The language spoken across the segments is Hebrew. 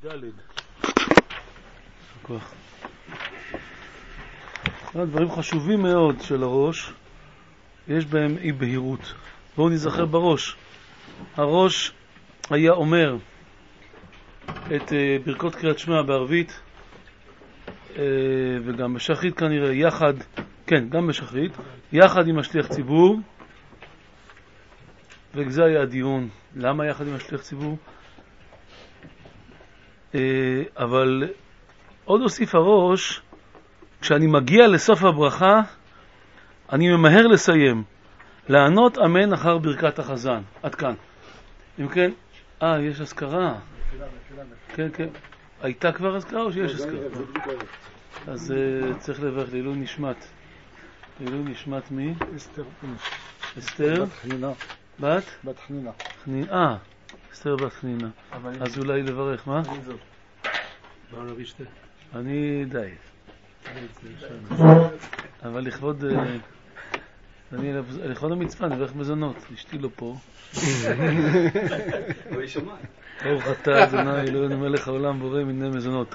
ד' דברים חשובים מאוד של הראש, יש בהם אי בהירות. בואו נזכר בראש. הראש היה אומר את ברכות קריאת שמע בערבית וגם בשחרית כנראה יחד, כן, גם בשחרית, יחד עם השליח ציבור. וזה היה הדיון, למה יחד עם השליח ציבור? אבל עוד הוסיף הראש, כשאני מגיע לסוף הברכה, אני ממהר לסיים, לענות אמן אחר ברכת החזן. עד כאן. אם כן, יש הזכרה. כן, כן. הייתה כבר הזכרה או שיש הזכרה? אז צריך לברך לעילוי נשמת. לעילוי נשמת מי? אסתר. אסתר? בת חנינה. בת חנינה. חנינה. אסתר בת חנינה. אז אולי לברך, מה? אני די. אבל לכבוד המצווה נברך מזונות. אשתי לא פה. ברוך אתה אדוני אלוהינו מלך העולם בורא מיני מזונות.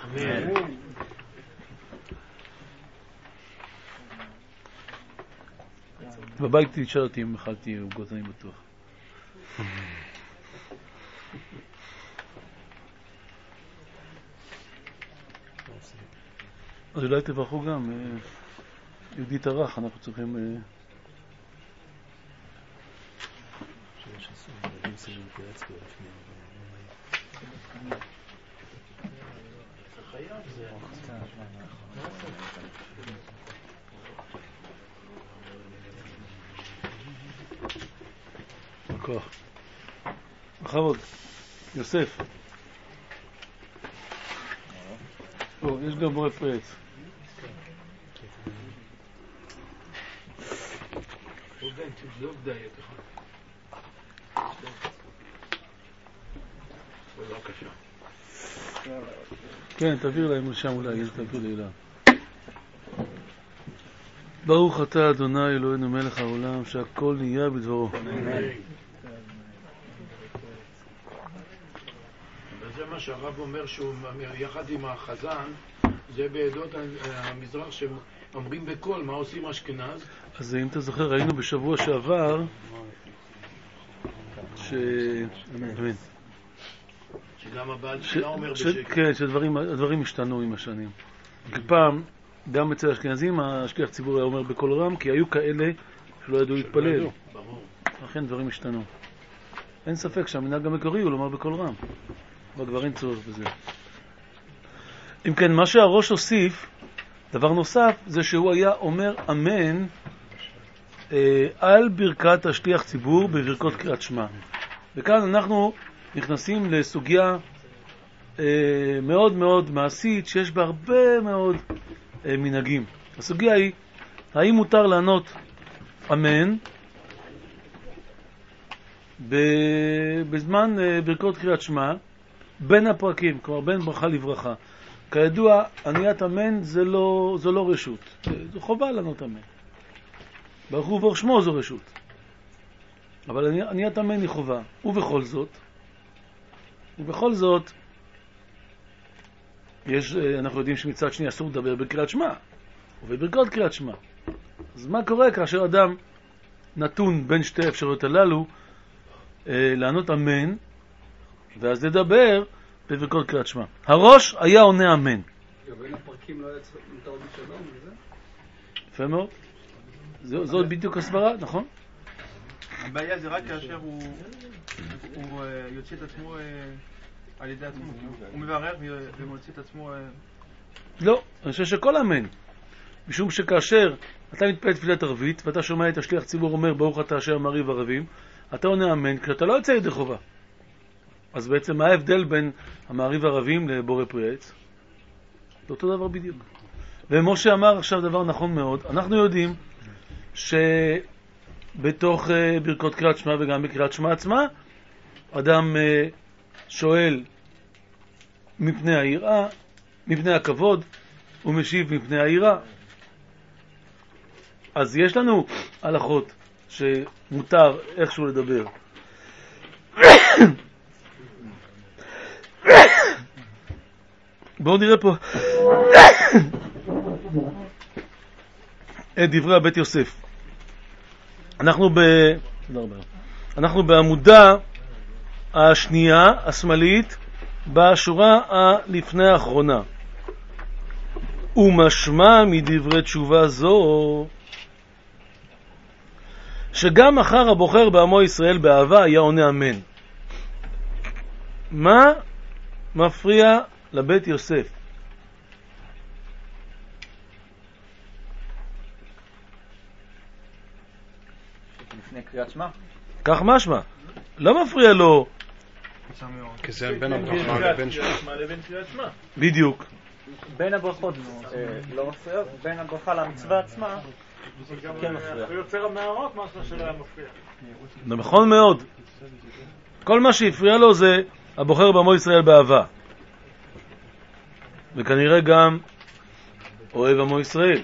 בבית תשאל אותי אם אכלתי עוגות, אני בטוח. אז אולי תברכו גם יהודית ערך, אנחנו צריכים בכוח. בכבוד. יוסף. יש גם בורא פרץ. כן, תעביר להם לשם אולי, תעביר לאילן. ברוך אתה אדוני אלוהינו מלך העולם שהכל נהיה בדברו. וזה מה שהרב אומר שהוא יחד עם החזן, זה בעדות המזרח שאומרים בקול, מה עושים אשכנז? אז אם אתה זוכר, ראינו בשבוע שעבר אמן. שגם הבעל שלה אומר בשקט. כן, שהדברים השתנו עם השנים. כי פעם, גם אצל האשכנזים, השליח ציבור היה אומר בקול רם, כי היו כאלה שלא ידעו להתפלל. לכן דברים השתנו. אין ספק שהמנהג המקורי הוא לומר בקול רם. כבר אין צורך בזה. אם כן, מה שהראש הוסיף, דבר נוסף, זה שהוא היה אומר אמן על ברכת השליח ציבור בברכות קריאת שמע. וכאן אנחנו נכנסים לסוגיה מאוד מאוד מעשית, שיש בה הרבה מאוד מנהגים. הסוגיה היא, האם מותר לענות אמן בזמן ברכות קריאת שמע בין הפרקים, כלומר בין ברכה לברכה. כידוע, עניית אמן זו לא רשות, זו חובה לענות אמן. ברוך הוא וברוך שמו זו רשות, אבל עניית אמן היא חובה. ובכל זאת אנחנו יודעים שמצד שני אסור לדבר בקריאת שמע ובברכות קריאת שמע. אז מה קורה כאשר אדם נתון בין שתי האפשרויות הללו, לענות אמן ואז לדבר בברכות קריאת שמע? הראש היה עונה אמן. בין הפרקים לא היה מותר בשלום וזה? יפה מאוד. זאת בדיוק הסברה, נכון? הבעיה זה רק כאשר הוא יוצא את עצמו על ידי עצמו. הוא מברך ומוציא את עצמו. לא, אני חושב שכל אמן. משום שכאשר אתה מתפלל תפילת ערבית ואתה שומע את השליח ציבור אומר ברוך אתה אשר מעריב ערבים, אתה עונה אמן כשאתה לא יוצא ידי חובה. אז בעצם מה ההבדל בין המעריב ערבים לבורא פרי עץ? זה אותו דבר בדיוק. ומשה אמר עכשיו דבר נכון מאוד. אנחנו יודעים שבתוך ברכות קריאת שמע וגם בקריאת שמע עצמה, אדם שואל מפני היראה, מפני הכבוד, ומשיב מפני היראה. אז יש לנו הלכות שמותר איכשהו לדבר. בואו נראה פה את דברי הבית יוסף. אנחנו בעמודה השנייה, השמאלית, בשורה הלפני האחרונה. ומשמע מדברי תשובה זו, שגם אחר הבוחר בעמו ישראל באהבה היה עונה אמן. מה מפריע לבית יוסף? לפני קריאת שמע? כך משמע. לא מפריע לו. כי זה בין הברכה לבין קריאת שמע. בדיוק. בין הברכות לא מפריע, בין הברכה למצווה עצמה כן מפריע. יוצר המערות משהו שלא היה מפריע. נכון מאוד. כל מה שהפריע לו זה הבוחר בעמו ישראל באהבה. וכנראה גם אוהב עמו ישראל.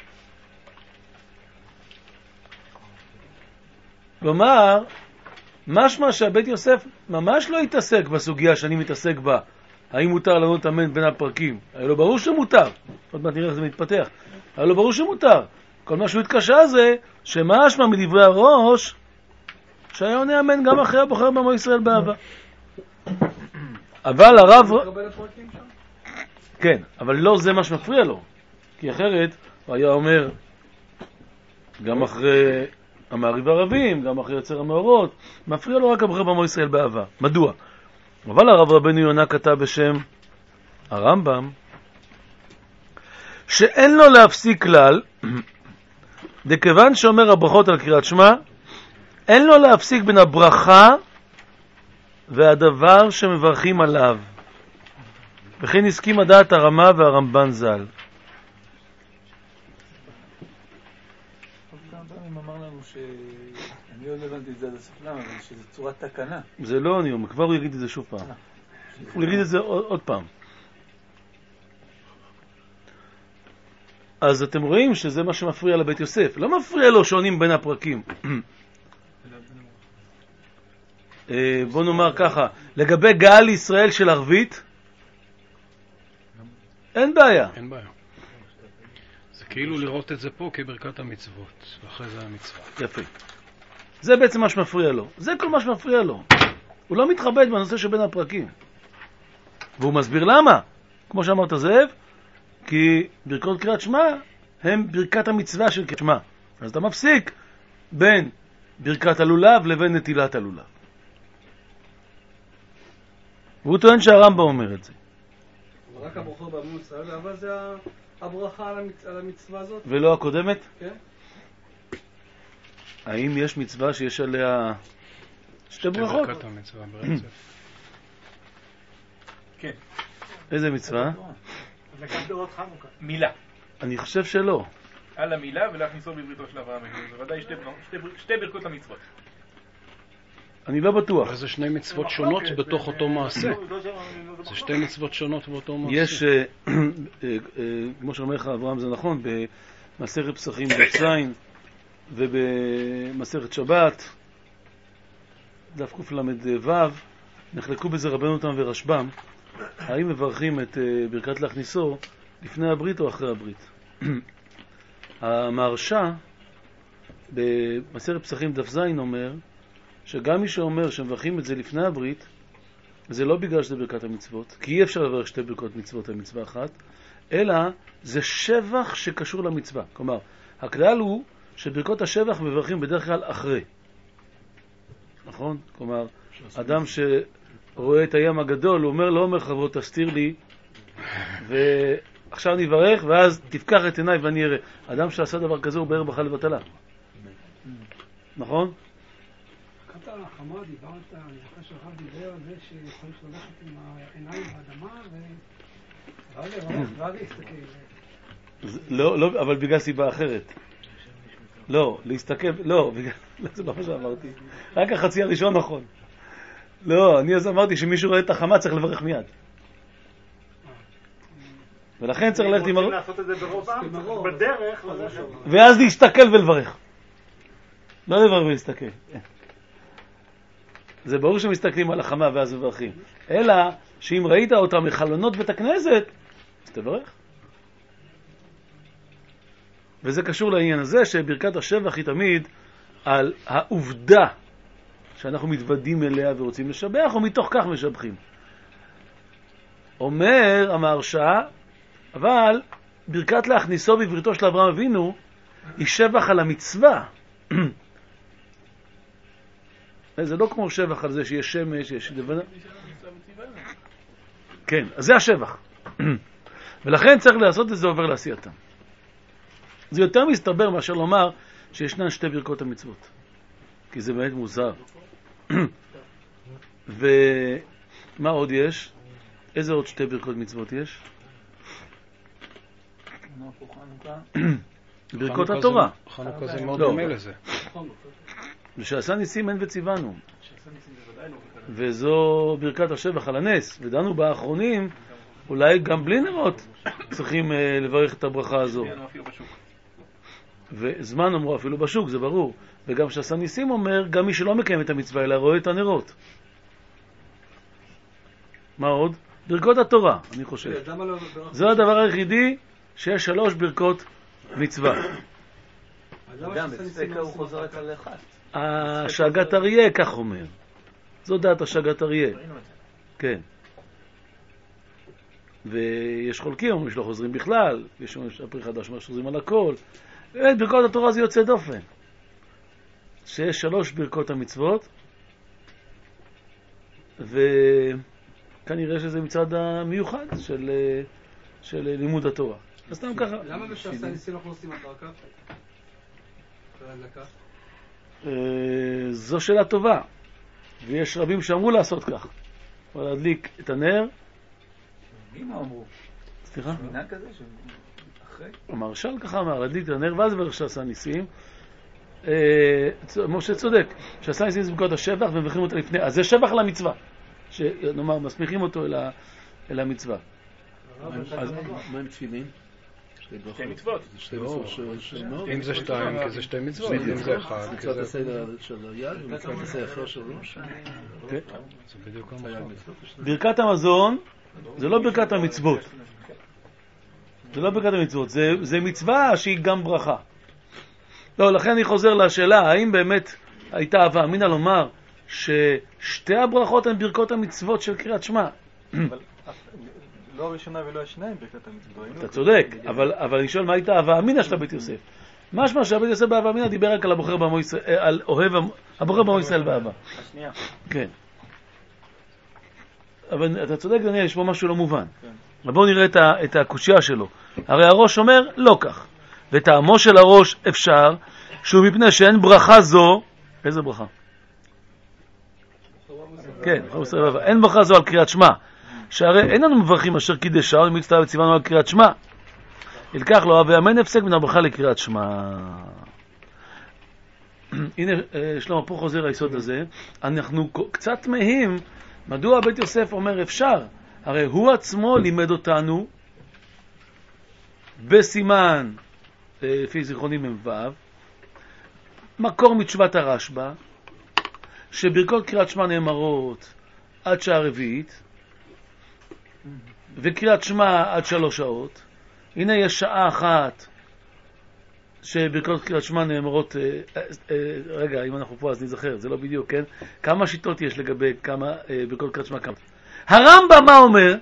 כלומר, משמע שהבית יוסף ממש לא התעסק בסוגיה שאני מתעסק בה. האם מותר לנו לתאמן בין הפרקים? היה לו ברור שמותר. עוד מעט נראה איך זה מתפתח. היה לו ברור שמותר. כל מה שהוא התקשה זה שמשמע מדברי הראש שהיה עונה אמן גם אחרי הבוחר בעמו ישראל באהבה. אבל הרב... כן, אבל לא זה מה שמפריע לו. כי אחרת הוא היה אומר גם אחרי המעריב הרבים, גם אחרי יוצר המאורות, מפריע לו רק הבוחר בעמו ישראל באהבה. מדוע? אבל הרב רבנו יונה כתב בשם הרמב"ם שאין לו להפסיק כלל, דכיוון שאומר הברכות על קריאת שמע, אין לו להפסיק בין הברכה והדבר שמברכים עליו. וכן הסכים הדעת הרמה והרמב"ן ז"ל. אמר לנו שאני לא הבנתי את זה עד הסוף למה, אבל שזה צורת תקנה. זה לא אני אומר, כבר הוא יגיד את זה שוב פעם. הוא יגיד את זה עוד פעם. אז אתם רואים שזה מה שמפריע לבית יוסף. לא מפריע לו שעונים בין הפרקים. בוא נאמר ככה, לגבי גאל ישראל של ערבית, אין בעיה. אין בעיה. זה כאילו לראות את זה פה כברכת המצוות, ואחרי זה המצווה. יפה. זה בעצם מה שמפריע לו. זה כל מה שמפריע לו. הוא לא מתחבט בנושא שבין הפרקים. והוא מסביר למה. כמו שאמרת זאב, כי ברכות קריאת שמע הם ברכת המצווה של קריאת שמע. אז אתה מפסיק בין ברכת הלולב לבין נטילת הלולב. והוא טוען שהרמב"ם אומר את זה. רק הבוחר בעמו ישראל, אבל זה הברכה על המצווה הזאת. ולא הקודמת? כן. האם יש מצווה שיש עליה שתי ברכות? ברכת המצווה ברצף. כן. איזה מצווה? הדלקת דורות חנוכה. מילה. אני חושב שלא. על המילה ולהכניסו בבריתו של אברהם. זה ודאי שתי ברכות למצוות. אני לא בטוח. זה שני מצוות שונות בתוך אותו מעשה. זה שתי מצוות שונות באותו מעשה. יש, כמו שאומר לך אברהם זה נכון, במסכת פסחים דף ז ובמסכת שבת, דף קל"ו, נחלקו בזה רבנו תם ורשב"ם, האם מברכים את ברכת להכניסו לפני הברית או אחרי הברית. המהרש"א במסכת פסחים דף ז אומר שגם מי שאומר שמברכים את זה לפני הברית, זה לא בגלל שזה ברכת המצוות, כי אי אפשר לברך שתי ברכות מצוות על מצווה אחת, אלא זה שבח שקשור למצווה. כלומר, הכלל הוא שברכות השבח מברכים בדרך כלל אחרי. נכון? כלומר, אדם שרואה את הים הגדול, הוא אומר, לא אומר חברות תסתיר לי, ועכשיו אני אברך, ואז תפקח את עיניי ואני אראה. אדם שעשה דבר כזה הוא בער ברכה לבטלה. נכון? קטע החמה דיברת, אני חושב שהרב דיבר על זה שצריך ללכת עם העיניים באדמה ואז להסתכל. לא, אבל בגלל סיבה אחרת. לא, להסתכל, לא, זה לא מה שאמרתי. רק החצי הראשון נכון. לא, אני אז אמרתי שמישהו רואה את החמה צריך לברך מיד. ולכן צריך ללכת עם הראש. לעשות את זה בדרך, ואז להסתכל ולברך. לא לברך ולהסתכל. זה ברור שמסתכלים על החמה ואז מברכים. אלא שאם ראית אותה מחלונות בית הכנסת, אז תברך. וזה קשור לעניין הזה שברכת השבח היא תמיד על העובדה שאנחנו מתוודים אליה ורוצים לשבח, ומתוך כך משבחים. אומר המהרש"א, אבל ברכת להכניסו בבריתו של אברהם אבינו היא שבח על המצווה. זה לא כמו שבח על זה שיש שמש, יש לבנה. כן, אז זה השבח. ולכן צריך לעשות את זה עובר לעשייתם. זה יותר מסתבר מאשר לומר שישנן שתי ברכות המצוות. כי זה באמת מוזר. ומה עוד יש? איזה עוד שתי ברכות מצוות יש? ברכות התורה. חנוכה זה מאוד דומה לזה. ושעשה ניסים אין וציוונו. וזו ברכת השבח על הנס. ודנו באחרונים, אולי גם בלי נרות צריכים לברך את הברכה הזו. וזמן אמרו אפילו בשוק, זה ברור. וגם שעשה ניסים אומר, גם מי שלא מקיים את המצווה אלא רואה את הנרות. מה עוד? ברכות התורה, אני חושב. זה הדבר היחידי שיש 3 ברכות מצווה. גם בספקה הוא חוזר רק על אחד. השגת אריה כך אומר. זו דעת השגת אריה. כן. ויש חולקים, אומרים שלא חוזרים בכלל, יש אומרים שהפרי חדש אומר שחוזרים על הכל. באמת, ברכות התורה זה יוצא דופן. שיש 3 ברכות המצוות, וכנראה שזה מצד המיוחד של לימוד התורה. אז סתם ככה. למה בשעשה ניסים אנחנו עושים אחר כך? זו שאלה טובה. ויש רבים שאמרו לעשות כך. אבל להדליק את הנר. מי מה אמרו? סליחה? מנהג כזה שאחרי? המהרש"ל ככה אמר, להדליק את הנר ואז לברך שעשה ניסים. משה צודק, שעשה ניסים זה ברכות השבח ומברכים אותה לפני. אז זה שבח למצווה. שנאמר, מסמיכים אותו אל המצווה. מה עם תפילין? שתי מצוות. אם זה 2, כי זה 2 מצוות. אם זה 1, מצוות הסדר של היד ומצוות הסדר של ראש. כן. זה בדיוק המחר. ברכת המזון זה לא ברכת המצוות. זה לא ברכת המצוות, זה מצווה שהיא גם ברכה. לא, לכן אני חוזר לשאלה, האם באמת הייתה הווה אמינא לומר ששתי הברכות הן ברכות המצוות של קריאת שמע? לא הראשונה ולא השניים ברכת המצוות. אתה צודק, אבל אני שואל מה הייתה הווה אמינא של בית יוסף? משמע שהבית יוסף בהווה אמינא דיבר רק על הבוחר בעמו ישראל, על הבוחר בעמו ישראל באהבה. השנייה. כן. אבל אתה צודק, דניאל, יש פה משהו לא מובן. אבל בואו נראה את הקושיה שלו. הרי הראש אומר לא כך. וטעמו של הראש אפשר, שהוא מפני שאין ברכה זו, איזה ברכה? כן, אין ברכה זו על קריאת שמע. שהרי אין לנו מברכים אשר קידשה ומצווה וציוונו על קריאת שמע. ילקח לו ואמן הפסק מן הברכה לקריאת שמע. הנה שלמה פה חוזר היסוד הזה. אנחנו קצת תמהים מדוע בית יוסף אומר אפשר. הרי הוא עצמו לימד אותנו בסימן לפי זיכרוני מ"ו מקור מתשובת הרשב"א שברכות קריאת שמע נאמרות עד שעה רביעית וקריאת שמע עד 3 שעות. הנה יש שעה אחת שברכות קריאת שמע נאמרות, רגע, אם אנחנו פה אז נזכר, זה לא בדיוק, כן? כמה שיטות יש לגבי כמה ברכות קריאת שמע כמה. הרמב"ם מה אומר?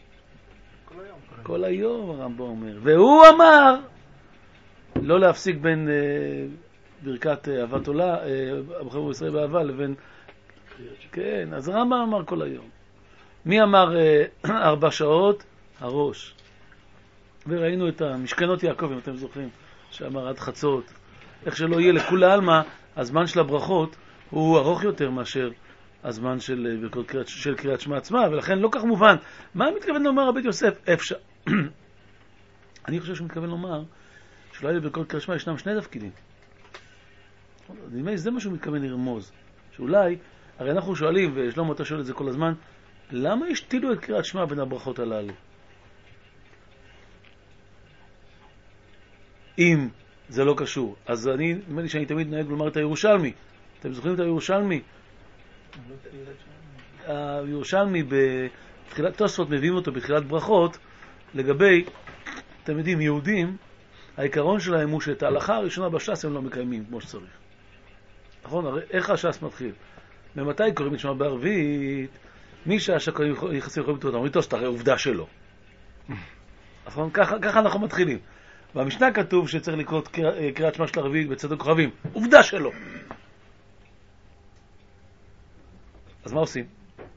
כל היום הרמב"ם אומר. והוא אמר לא להפסיק בין ברכת אהבת עולה, הבוחר בישראל באהבה, לבין... כן, אז הרמב"ם אמר כל היום. מי אמר 4 שעות? הראש. וראינו את המשכנות יעקב, אם אתם זוכרים, שאמר עד חצות. איך שלא יהיה לכולי עלמא, הזמן של הברכות הוא ארוך יותר מאשר הזמן של ברכות של קריאת שמע עצמה, ולכן לא כך מובן. מה מתכוון לומר הבית יוסף? אפשר. אני חושב שהוא מתכוון לומר שאולי לברכות קריאת שמע ישנם 2 תפקידים. זה מה שהוא מתכוון לרמוז. שאולי, הרי אנחנו שואלים, ושלמה אתה שואל את זה כל הזמן, למה השתילו את קריאת שמע בין הברכות הללו? אם זה לא קשור, אז נדמה לי שאני תמיד נוהג לומר את הירושלמי. אתם זוכרים את הירושלמי? הירושלמי בתחילת תוספות מביאים אותו בתחילת ברכות, לגבי, אתם יודעים, יהודים, העיקרון שלהם הוא שאת ההלכה הראשונה בש"ס הם לא מקיימים כמו שצריך. נכון? הרי איך הש"ס מתחיל? ממתי קוראים את שמע בערבית? מי שהשקרים יחסים יכולים לתות, אומרים, טוב, הרי עובדה שלא. נכון? ככה אנחנו מתחילים. במשנה כתוב שצריך לקרות קריאת שמע של ערבית בצדוק כוכבים. עובדה שלא. אז מה עושים?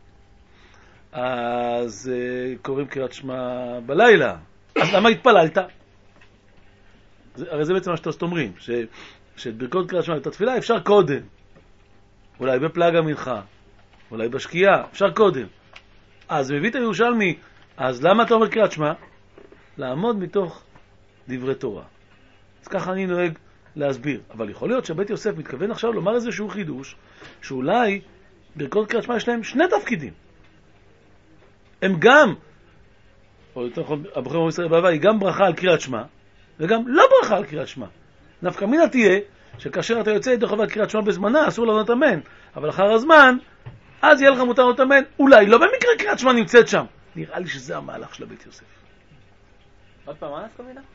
אז קוראים קריאת שמע בלילה. אז למה התפללת? הרי זה בעצם מה שאתם אומרים, שאת ברכות קריאת שמע את התפילה אפשר קודם. אולי בפלג המנחה, אולי בשקיעה, אפשר קודם. אז מביא את הירושלמי, אז למה אתה אומר קריאת שמע? לעמוד מתוך דברי תורה. אז ככה אני נוהג להסביר. אבל יכול להיות שבית יוסף מתכוון עכשיו לומר איזשהו חידוש, שאולי ברכות קריאת שמע יש להם שני תפקידים. הם גם, או יותר נכון, הברכות בעמו ישראל באהבה היא גם ברכה על קריאת שמע, וגם לא ברכה על קריאת שמע. נפקא מינה תהיה, שכאשר אתה יוצא ידי חובת קריאת שמע בזמנה, אסור לענות אמן. אבל אחר הזמן, אז יהיה לך מותר לענות אמן. אולי לא במקרה קריאת שמע נמצאת שם. נראה לי שזה המהלך של הבית יוסף. עוד פעם, מה נפקא מינה?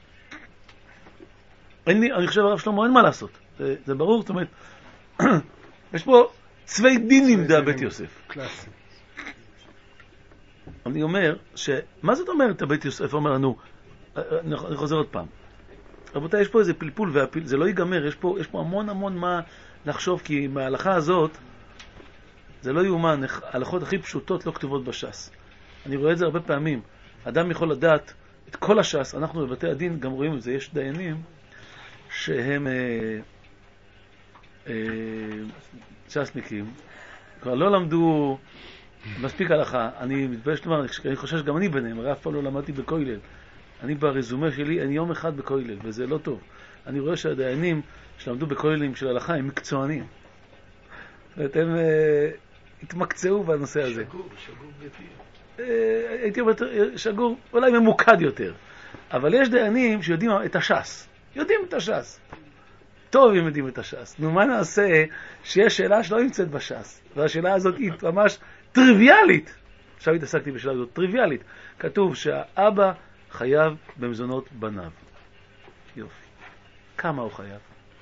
אני חושב הרב שלמה, אין מה לעשות. זה ברור, זאת אומרת, יש פה צווי דין לימדה בית יוסף. קלאסי. אני אומר, מה זאת אומרת הבית יוסף אומר לנו, אני חוזר עוד פעם. רבותיי, יש פה איזה פלפול, זה לא ייגמר, יש פה המון מה לחשוב, כי מההלכה הזאת, זה לא יאומן, ההלכות הכי פשוטות לא כתובות בש"ס. אני רואה את זה הרבה פעמים. אדם יכול לדעת את כל הש"ס, אנחנו בבתי הדין גם רואים את זה, יש דיינים שהם ש"סניקים, כבר לא למדו מספיק הלכה. אני מתבייש לומר, אני חושב שגם אני ביניהם, הרי אף פעם לא למדתי בכולל. אני ברזומה שלי, אני יום אחד בכולל, וזה לא טוב. אני רואה שהדיינים שלמדו בכוללים של הלכה הם מקצוענים. ואתם התמקצעו בנושא הזה. שגור ביתי. הייתי אומר, שגור אולי ממוקד יותר. אבל יש דיינים שיודעים את הש"ס. יודעים את הש"ס. טוב אם יודעים את הש"ס. נו, מה נעשה שיש שאלה שלא נמצאת בש"ס? והשאלה הזאת היא ממש טריוויאלית. עכשיו התעסקתי בשאלה הזאת, טריוויאלית. כתוב שהאבא חייב במזונות בניו. יופי. כמה הוא חייב?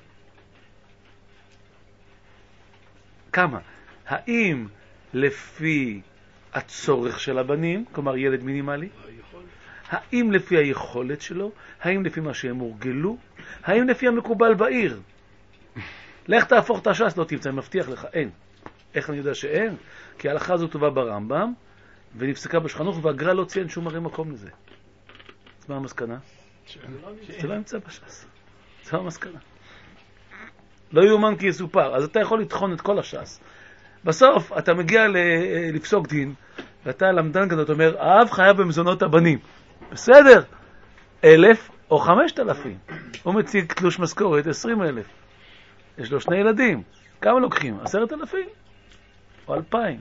כמה? האם לפי הצורך של הבנים, כלומר ילד מינימלי? האם לפי היכולת שלו? האם לפי מה שהם הורגלו? האם לפי המקובל בעיר? לך תהפוך את הש"ס, לא תמצא, אני מבטיח לך, אין. איך אני יודע שאין? כי ההלכה הזו טובה ברמב"ם, ונפסקה בשחנוך, והגר"א לא ציין שום הרי מקום לזה. אז מה המסקנה? זה לא נמצא בש"ס. זה המסקנה. לא יאומן כי יסופר. אז אתה יכול לטחון את כל הש"ס. בסוף אתה מגיע לפסוק דין, ואתה למדן כזה, אתה אומר, האב חייב במזונות הבנים. בסדר? 1,000 או 5,000. הוא מציג תלוש משכורת 20,000. יש לו 2 ילדים. כמה לוקחים? 10,000? או 2,000?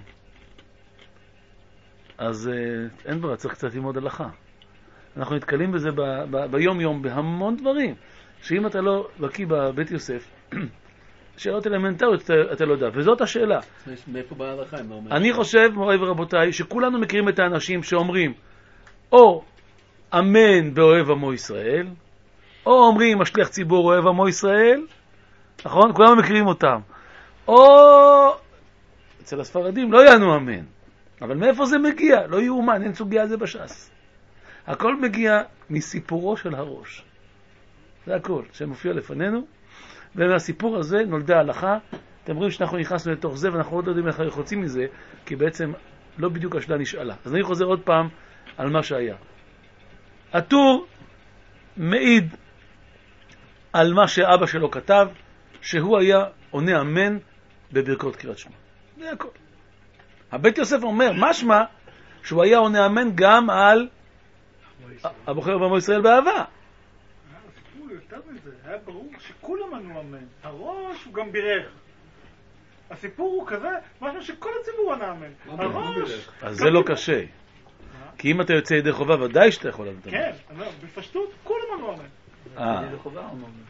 אז אין ברירה, צריך קצת ללמוד הלכה. אנחנו נתקלים בזה ביום יום בהמון דברים, שאם אתה לא בקיא בבית יוסף, שאלות אלמנטריות אתה לא יודע, וזאת השאלה. מאיפה באה ההלכה? אני חושב, מוריי ורבותיי, שכולנו מכירים את האנשים שאומרים, או אמן באוהב עמו ישראל, או אומרים השליח ציבור אוהב עמו ישראל, נכון? כולנו מכירים אותם. או אצל הספרדים לא יענו אמן. אבל מאיפה זה מגיע? לא יאומן, אין סוגיה על זה בש"ס. הכל מגיע מסיפורו של הראש. זה הכל, שמופיע לפנינו. ומהסיפור הזה נולדה ההלכה. אתם רואים שאנחנו נכנסנו לתוך זה, ואנחנו עוד לא יודעים איך אנחנו יוצאים מזה, כי בעצם לא בדיוק השאלה נשאלה. אז אני חוזר עוד פעם על מה שהיה. הטור מעיד על מה שאבא שלו כתב, שהוא היה עונה אמן בברכות קריאת שמע. זה הכל. הבית יוסף אומר, משמע שהוא היה עונה אמן גם על הבוחר בעמו ישראל באהבה. הסיפור יותר מזה, היה ברור שכולם ענו אמן. הראש הוא גם בירך. הסיפור הוא כזה, משמע שכל הציבור ענה אמן. הראש... אז זה לא קשה. כי אם אתה יוצא ידי חובה, ודאי שאתה יכול לענות אמן. כן, בפשטות כולם ענו אמן. ידי חובה ענו אמן.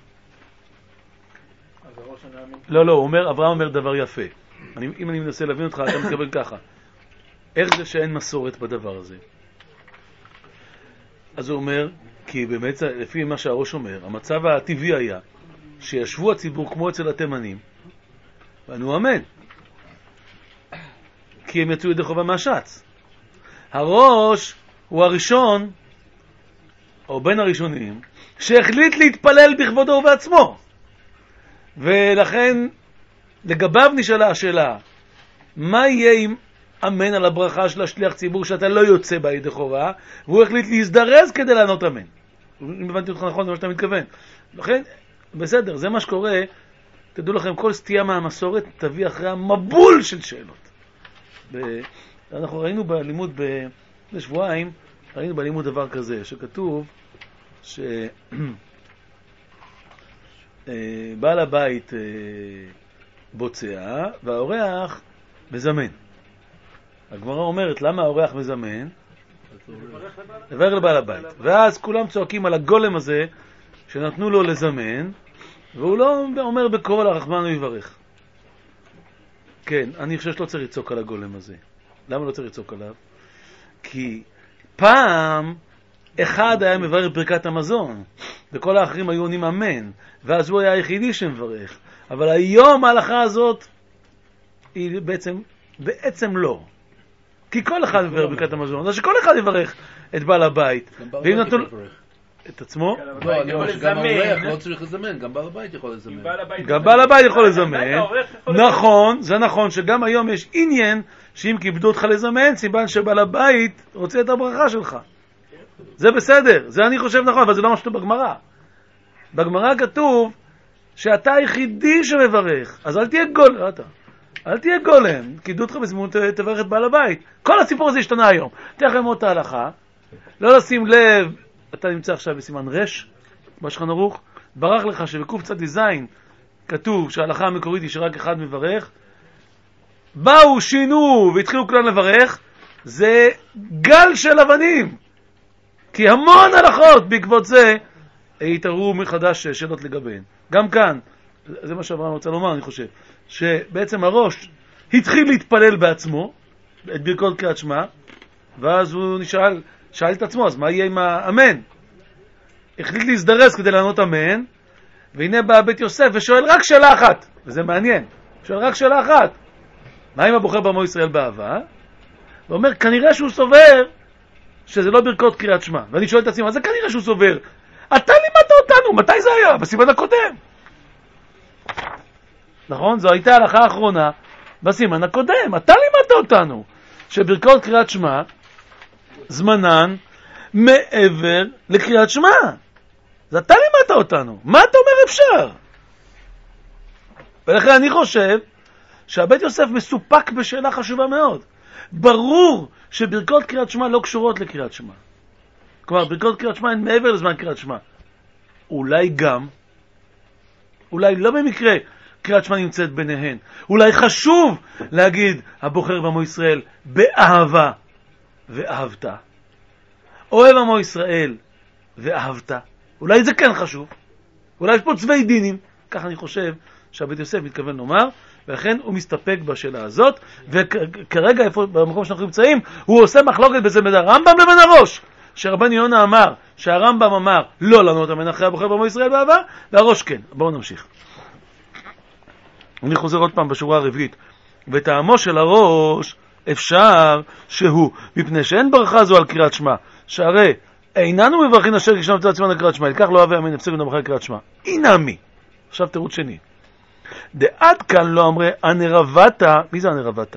לא, הוא אומר, אברהם אומר דבר יפה. אם אני מנסה להבין אותך, אתה מתכוון ככה. איך זה שאין מסורת בדבר הזה? אז הוא אומר, כי באמת, לפי מה שהראש אומר, המצב הטבעי היה שישבו הציבור כמו אצל התימנים, ואנו אמן. כי הם יצאו ידי חובה מהשץ. הראש הוא הראשון, או בין הראשונים, שהחליט להתפלל בכבודו ובעצמו. ולכן, לגביו נשאלה השאלה, מה יהיה אם אמן על הברכה של השליח ציבור שאתה לא יוצא בה ידי חובה, והוא החליט להזדרז כדי לענות אמן. אם הבנתי אותך נכון, זה מה שאתה מתכוון. לכן, בסדר, זה מה שקורה. תדעו לכם, כל סטייה מהמסורת תביא אחרי המבול של שאלות. אנחנו ראינו בלימוד בשבועיים, ראינו בלימוד דבר כזה, שכתוב שבעל הבית בוצע והאורח מזמן. הגמרא אומרת, למה האורח מזמן? לברך לבעל הבית. ואז כולם צועקים על הגולם הזה שנתנו לו לזמן, והוא לא אומר בקול הרחמן הוא יברך. כן, אני חושב שלא צריך לצעוק על הגולם הזה. למה לא צריך לצעוק עליו? כי פעם אחד היה מברך ברכת המזון, וכל האחרים היו עונים אמן, ואז הוא היה היחידי שמברך. אבל היום ההלכה הזאת היא בעצם לא. כי כל אחד מברך ברכת המזון, אז שכל אחד יברך את בעל הבית. ואם נתנו את עצמו? לא, אני אומר שגם האורח לא צריך לזמן, גם בעל הבית יכול לזמן. גם בעל הבית יכול לזמן. נכון, זה נכון שגם היום יש עניין שאם כיבדו אותך לזמן, סימן שבעל הבית רוצה את הברכה שלך. זה בסדר, זה אני חושב נכון, אבל זה לא מה שכתוב בגמרא. בגמרא כתוב שאתה היחידי שמברך, אז אל תהיה גולם, אל תהיה גולם, כיבדו אותך בזמנות תברך את בעל הבית. כל הסיפור הזה השתנה היום. תכף ללמוד את ההלכה, לא לשים לב, אתה נמצא עכשיו בסימן רש, בשולחן ערוך, ברח לך שבקוף צד זין כתוב שההלכה המקורית היא שרק אחד מברך, באו, שינו והתחילו כולם לברך, זה גל של אבנים, כי המון הלכות בעקבות זה התעוררו מחדש שאלות לגביהן. גם כאן, זה מה שאברהם רוצה לומר, אני חושב, שבעצם הראש התחיל להתפלל בעצמו, את ברכות קריאת שמע, ואז הוא שאל את עצמו, אז מה יהיה עם האמן? החליט להזדרז כדי לענות אמן, והנה בא בית יוסף ושואל רק שאלה אחת, וזה מעניין, שואל רק שאלה אחת, מה אם הבוחר בעמו ישראל באהבה? ואומר, כנראה שהוא סובר שזה לא ברכות קריאת שמע. ואני שואל את עצמי, מה זה כנראה שהוא סובר? אתה לימדת אותנו, מתי זה היה? בסימן הקודם. נכון? זו הייתה ההלכה האחרונה בסימן הקודם. אתה לימדת אותנו שברכות קריאת שמע זמנן מעבר לקריאת שמע. זה אתה לימדת אותנו. מה אתה אומר אפשר? ולכן אני חושב שהבית יוסף מסופק בשאלה חשובה מאוד. ברור שברכות קריאת שמע לא קשורות לקריאת שמע. כלומר, ברכות קריאת שמע הן מעבר לזמן קריאת שמע. אולי גם, אולי לא במקרה קריאת שמע נמצאת ביניהן. אולי חשוב להגיד הבוחר בעמו ישראל באהבה ואהבת. אוהב עמו ישראל ואהבת. אולי זה כן חשוב. אולי יש פה צווי דינים. כך אני חושב שהבית יוסף מתכוון לומר, ולכן הוא מסתפק בשאלה הזאת, וכרגע במקום שאנחנו נמצאים, הוא עושה מחלוקת בזה בין הרמב"ם לבין הראש, שרבן יונה אמר, שהרמב"ם אמר לא לענות אמן אחרי הבוחר בעמו ישראל באהבה, והראש כן. בואו נמשיך. אני חוזר עוד פעם בשורה הרביעית. וטעמו של הראש אפשר שהוא, מפני שאין ברכה זו על קריאת שמע, שהרי איננו מברכים אשר ישנו את עצמם לקריאת שמע, לקח לא אהבה אמן הפסק ונברכה לקריאת שמע. אינמי. עכשיו תירוץ שני. דעת כאן לא אמרה הנרבתה, מי זה הנרבתה?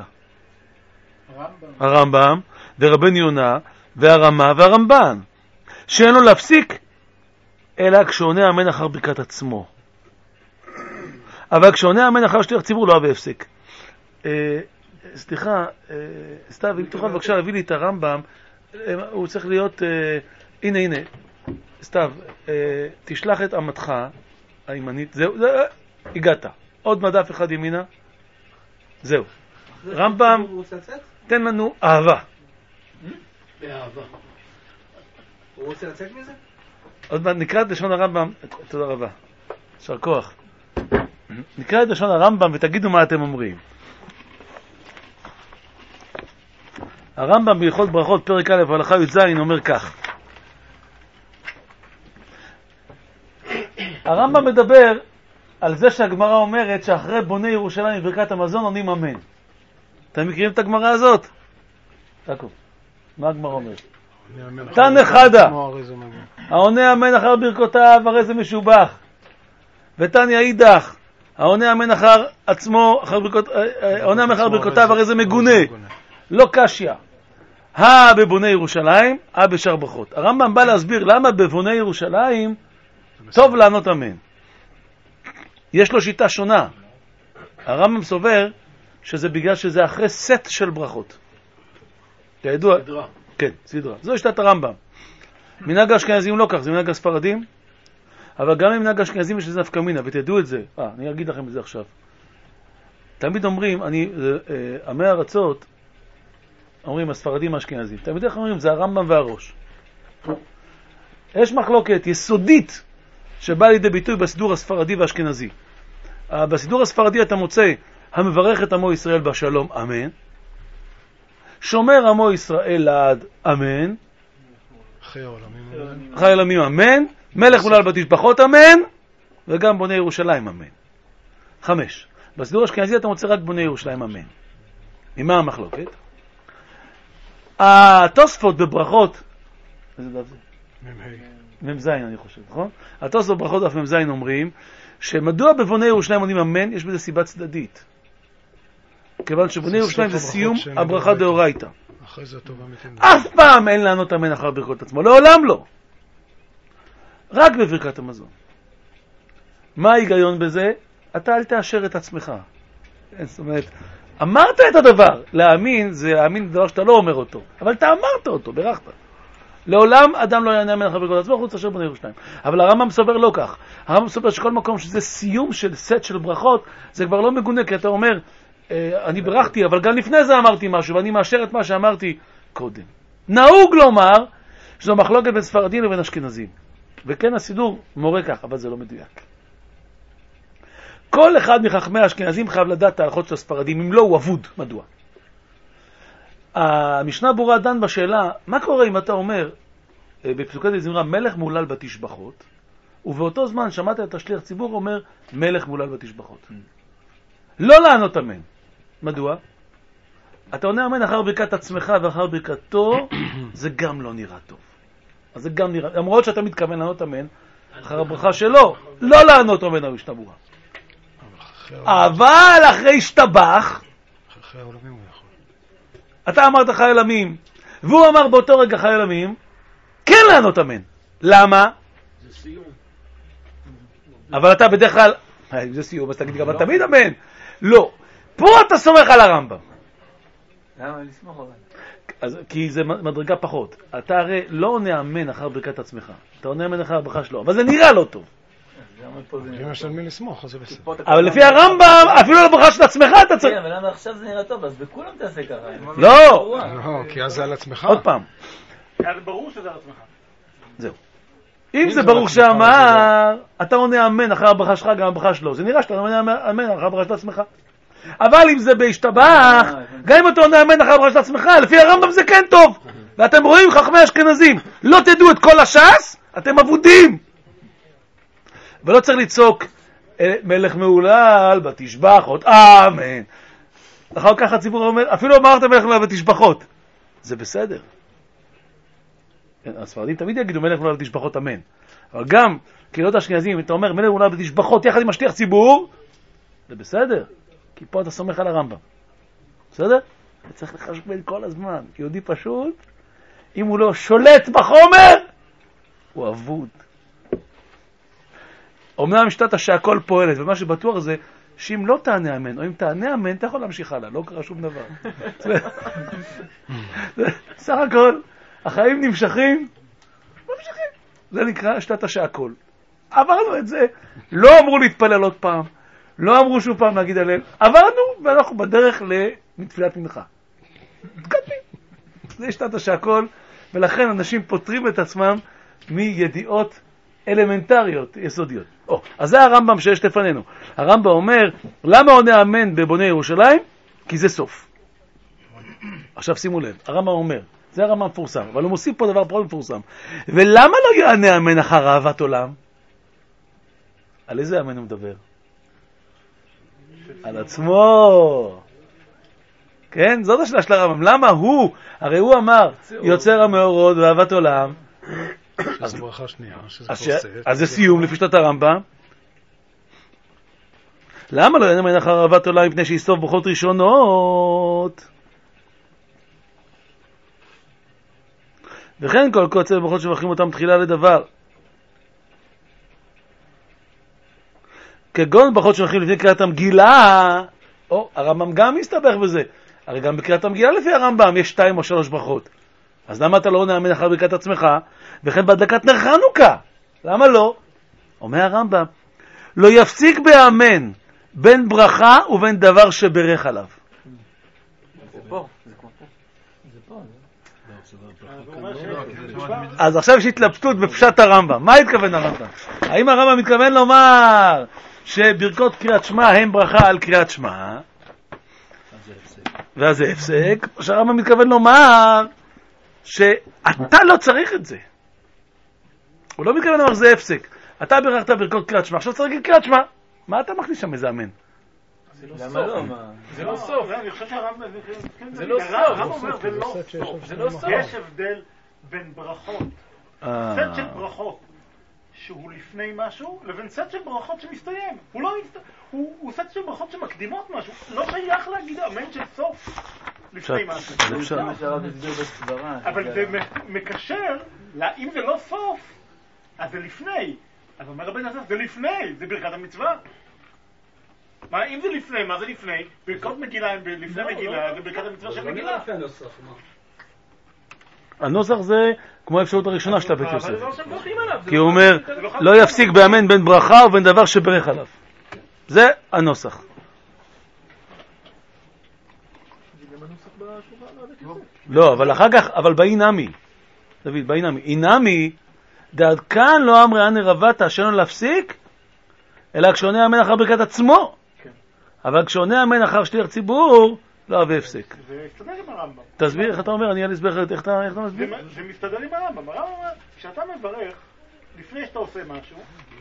הרמב"ם, ורבן יונה, והרמה והרמב"ן, שאין לו להפסיק, אלא כשעונה אמן אחר ברכת עצמו. אבל כשעונה אמן אחר שליח ציבור לא אוהב הפסק. סליחה, סתיו, אם תוכל בבקשה להביא לי את הרמב"ם, הוא צריך להיות, הנה, סתיו, תשלח את אמתך הימנית, זהו, הגעת. עוד מדף אחד ימינה, זהו. רמב"ם, תן לנו אהבה. באהבה. הוא רוצה לצאת מזה? עוד מעט נקרא את לשון הרמב"ם, תודה רבה, שר כוח. נקרא את לשון הרמב"ם ותגידו מה אתם אומרים. הרמב"ם בהלכות ברכות פרק א' הלכה י"ז אומר כך: הרמב"ם מדבר על זה שהגמרא אומרת שאחרי בוני ירושלים בברכת המזון עונים אמן. אתם מכירים את הגמרא הזאת? תקו, מה הגמרא אומרת? תן חדה, העונה אמן אחר ברכותיו הרי זה משובח, ותן אידך, העונה אמן אחר עצמו, העונה אמן אחר ברכותיו הרי זה מגונה, לא קשיא. בבוני ירושלים, בשאר ברכות. הרמב"ם בא להסביר למה בבוני ירושלים טוב לענות אמן. יש לו שיטה שונה. הרמב"ם סובר שזה בגלל שזה אחרי סט של ברכות. כידוע, סדרה. כן, סדרה. זו שיטת הרמב"ם. מנהג האשכנזים לא כך, זה מנהג הספרדים, אבל גם במנהג האשכנזים יש לזה נפקא מינה, ותדעו את זה. אני אגיד לכם את זה עכשיו. תמיד אומרים, עמי ארצות, אומרים הספרדים האשכנזים. תמיד איך אומרים, זה הרמב"ם והראש. יש מחלוקת יסודית שבאה לידי ביטוי בסידור הספרדי והאשכנזי. בסידור הספרדי אתה מוצא המברך את עמו ישראל בשלום, אמן. שומר עמו ישראל לעד, אמן. חיי עולמים, אמן. מלך מולל בתשבחות, אמן. וגם בוני ירושלים, אמן. 5. בסידור האשכנזי אתה מוצא רק בוני ירושלים, אמן. ממה המחלוקת? התוספות בברכות, איזה דף זה? ממזיין אני חושב, נכון? התוספות בברכות דף ממזיין אומרים שמדוע בבוני ירושלים עונים אמן, יש בזה סיבה צדדית. כיוון שבוני ירושלים זה סיום הברכה דאורייתא. אף פעם אין לענות אמן אחר ברכות עצמו, לעולם לא. רק בברכת המזון. מה ההיגיון בזה? אתה אל תאשר את עצמך. זאת אומרת, אמרת את הדבר, להאמין זה להאמין דבר שאתה לא אומר אותו, אבל אתה אמרת אותו, ברכת. לעולם אדם לא יענה אמן אחר ברכות עצמו, חוץ אשר בוני ירושלים. אבל הרמב"ם סובר לא כך. הרמב"ם סובר שכל מקום שזה סיום של סט של ברכות, זה כבר לא מגונה, כי אתה אומר, אני ברכתי, אבל גם לפני זה אמרתי משהו, ואני מאשר את מה שאמרתי קודם. נהוג לומר שזו מחלוקת בין ספרדים לבין אשכנזים. וכן הסידור מורה כך, אבל זה לא מדויק. כל אחד מחכמי האשכנזים חייב לדעת את ההלכות של הספרדים, אם לא הוא אבוד. מדוע? המשנה ברורה דן בשאלה, מה קורה אם אתה אומר, בפסוקי דזמרה, מלך מולל בתשבחות, ובאותו זמן שמעת את השליח ציבור אומר, מלך מולל בתשבחות. לא לענות אמן. מדוע? אתה עונה אמן אחר ברכת עצמך ואחר ברכתו, זה גם לא נראה טוב. אז זה גם נראה, למרות שאתה מתכוון לענות אמן, אחר הברכה שלו, לא לענות אמן על המשנה ברורה. אבל אחרי השתבח, אתה אמרת חי עולמים, והוא אמר באותו רגע חי עולמים, כן לענות אמן. למה? זה סיום. אבל אתה בדרך כלל, זה סיום, אז תגיד גם תמיד אמן. לא. פה אתה סומך על הרמב"ם. למה לסמוך עליו? אז, כי זה מדרגה פחות. אתה הרי לא עונה אמן אחר ברכת עצמך. אתה עונה אמן אחר הברכה שלו, אבל זה נראה לא טוב. אם יש על מי לסמוך, אז זה בסדר. אבל לפי הרמב"ם, אפילו על הברכה של עצמך אתה צריך... כן, אבל למה עכשיו זה נראה טוב? אז בכולם תעשה ככה. לא! לא, כי אז זה על עצמך. עוד פעם. אז ברור שזה על עצמך. זהו. אם זה ברור שאמר, אתה עונה אמן אחר הברכה שלך, גם הברכה שלו. זה נראה שאתה עונה אמן אחר הברכה של עצמך. אבל אם זה בהשתבח, גם אם אתה עונה אמן אחר הברכה של עצמך, לפי הרמב"ם זה כן טוב. ואתם רואים חכמי אשכנזים, לא תדעו את כל הש"ס, אתם אבודים. ולא צריך לצעוק, מלך מעולל בתשבחות, אמן. אחר כך הציבור אומר, אפילו אמרת מלך מעולל בתשבחות. זה בסדר. הספרדים תמיד יגידו מלך מעולל בתשבחות, אמן. אבל גם קהילות האשכנזים, אתה אומר מלך מעולל בתשבחות יחד עם השליח ציבור, זה בסדר. כי פה אתה סומך על הרמב"ם. בסדר? צריך לחשבן כל הזמן. יהודי פשוט, אם הוא לא שולט בחומר, הוא אבוד. אומנם משתת שהכל פועלת, ומה שבטוח זה שאם לא תענה אמן, או אם תענה אמן, אתה יכול להמשיך הלאה, לא קרה שום דבר. סך הכל, החיים נמשכים, זה נקרא שתת שהכל. עברנו את זה, לא אמרו להתפלל עוד פעם, לא אמרו שוב פעם להגיד הלל, עברנו ואנחנו בדרך לתפילת מנחה. תקדמים. זה שתת שהכל, ולכן אנשים פותרים את עצמם מידיעות אלמנטריות, יסודיות. אז זה הרמב"ם שיש לפנינו. הרמב"ם אומר, למה עונה אמן בבוני ירושלים? כי זה סוף. עכשיו שימו לב, הרמב"ם אומר, זה הרמב"ם מפורסם, אבל הוא מוסיף פה דבר פחות מפורסם. ולמה לא יענה אמן אחר אהבת עולם? על איזה אמן הוא מדבר? על עצמו. כן? זאת השאלה של הרמב"ם. למה הוא? הרי הוא אמר, יוצר המאורות ואהבת עולם. שזה ברכה שנייה, שזה אז זה סיום לפי שיטת הרמב"ם. למה לא ינאמן אחר אהבת עולם מפני שיסוף ברכות ראשונות? וכן כל קוצר ברכות שמברכים אותם תחילה לדבר. כגון ברכות שמברכים לפני קריאת המגילה, הרמב"ם גם מסתבך בזה. הרי גם בקריאת המגילה לפי הרמב"ם יש 2 או 3 ברכות. אז למה אתה לא נאמן אחר ברכת עצמך? וכן בהדלקת נר חנוכה. למה לא? אומר הרמב"ם, לא יפסיק באמן בין ברכה ובין דבר שברך עליו. זה פה. אז עכשיו יש התלבטות בפשט הרמב"ם. מה התכוון הרמב"ם? האם הרמב"ם מתכוון לומר שברכות קריאת שמע הם ברכה על קריאת שמע, ואז זה הפסק, או שהרמב"ם מתכוון לומר שאתה לא צריך את זה. הוא לא מתכוון לומר שזה הפסק. אתה ברכת ברכות קריאת שמע, עכשיו צריך להגיד קריאת שמע. מה אתה מכניס שם איזה אמן? למה לא? זה לא סוף. אני חושב שהרמב"ם זה לא סוף. זה לא סוף. יש הבדל בין ברכות, סט של ברכות שהוא לפני משהו, לבין סט של ברכות שמסתיים. הוא סט של ברכות שמקדימות משהו. לא שייך להגיד אמן של סוף לפני משהו. אבל זה מקשר, אם זה לא סוף, אז זה לפני. אז אומר רבי יוסף, זה לפני, זה ברכת המצווה. אם זה לפני, מה זה לפני? ברכות מגילה הם לפני מגילה, זה ברכת המצווה של מגילה. הנוסח זה כמו האפשרות הראשונה של בית יוסף. כי הוא אומר, לא יפסיק באמן בין ברכה ובין דבר שברך עליו. זה הנוסח. לא, אבל אחר כך, אבל באי נמי. דוד, באי נמי. אינמי, דעד כאן לא אמרי אנא רבתה, שאין לו להפסיק, אלא כשעונה אמן אחר ברכת עצמו. אבל כשעונה אמן אחר שליח ציבור, לא אהבה הפסק. זה מסתדר עם הרמב"ם. תסביר איך אתה אומר, אני אסביר איך אתה מסביר? זה מסתדר עם הרמב"ם. הרמב"ם אומר, כשאתה מברך, לפני שאתה עושה משהו,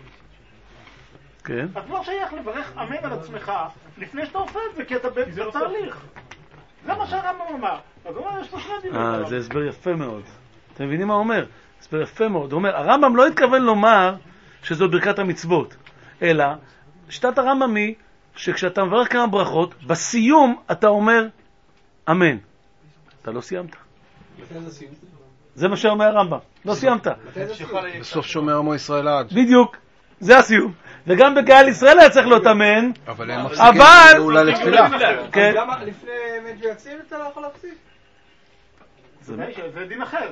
כן. אז לא שייך לברך אמן על עצמך, לפני שאתה עושה את זה, כי אתה בתהליך. זה מה שהרמב"ם אמר. אז הוא אומר, יש פה שני דינים. זה הסבר יפה מאוד. אתם מבינים מה הוא אומר? הסבר יפה מאוד. הוא אומר, הרמב"ם לא התכוון לומר שזו ברכת המצוות, אלא שיטת הרמב"ם היא שכשאתה מברך כמה ברכות, בסיום אתה אומר אמן. אתה לא סיימת. זה מה שאומר הרמב"ם. לא סיימת. בסוף שומר עמו ישראל עד. בדיוק. זה הסיום. וגם בקהל ישראל היה צריך להיות אמן. אבל הם מפסיקים אולי לתפילה. כן. למה לפני מת ויציב אתה לא יכול להפסיק? זה דין אחר.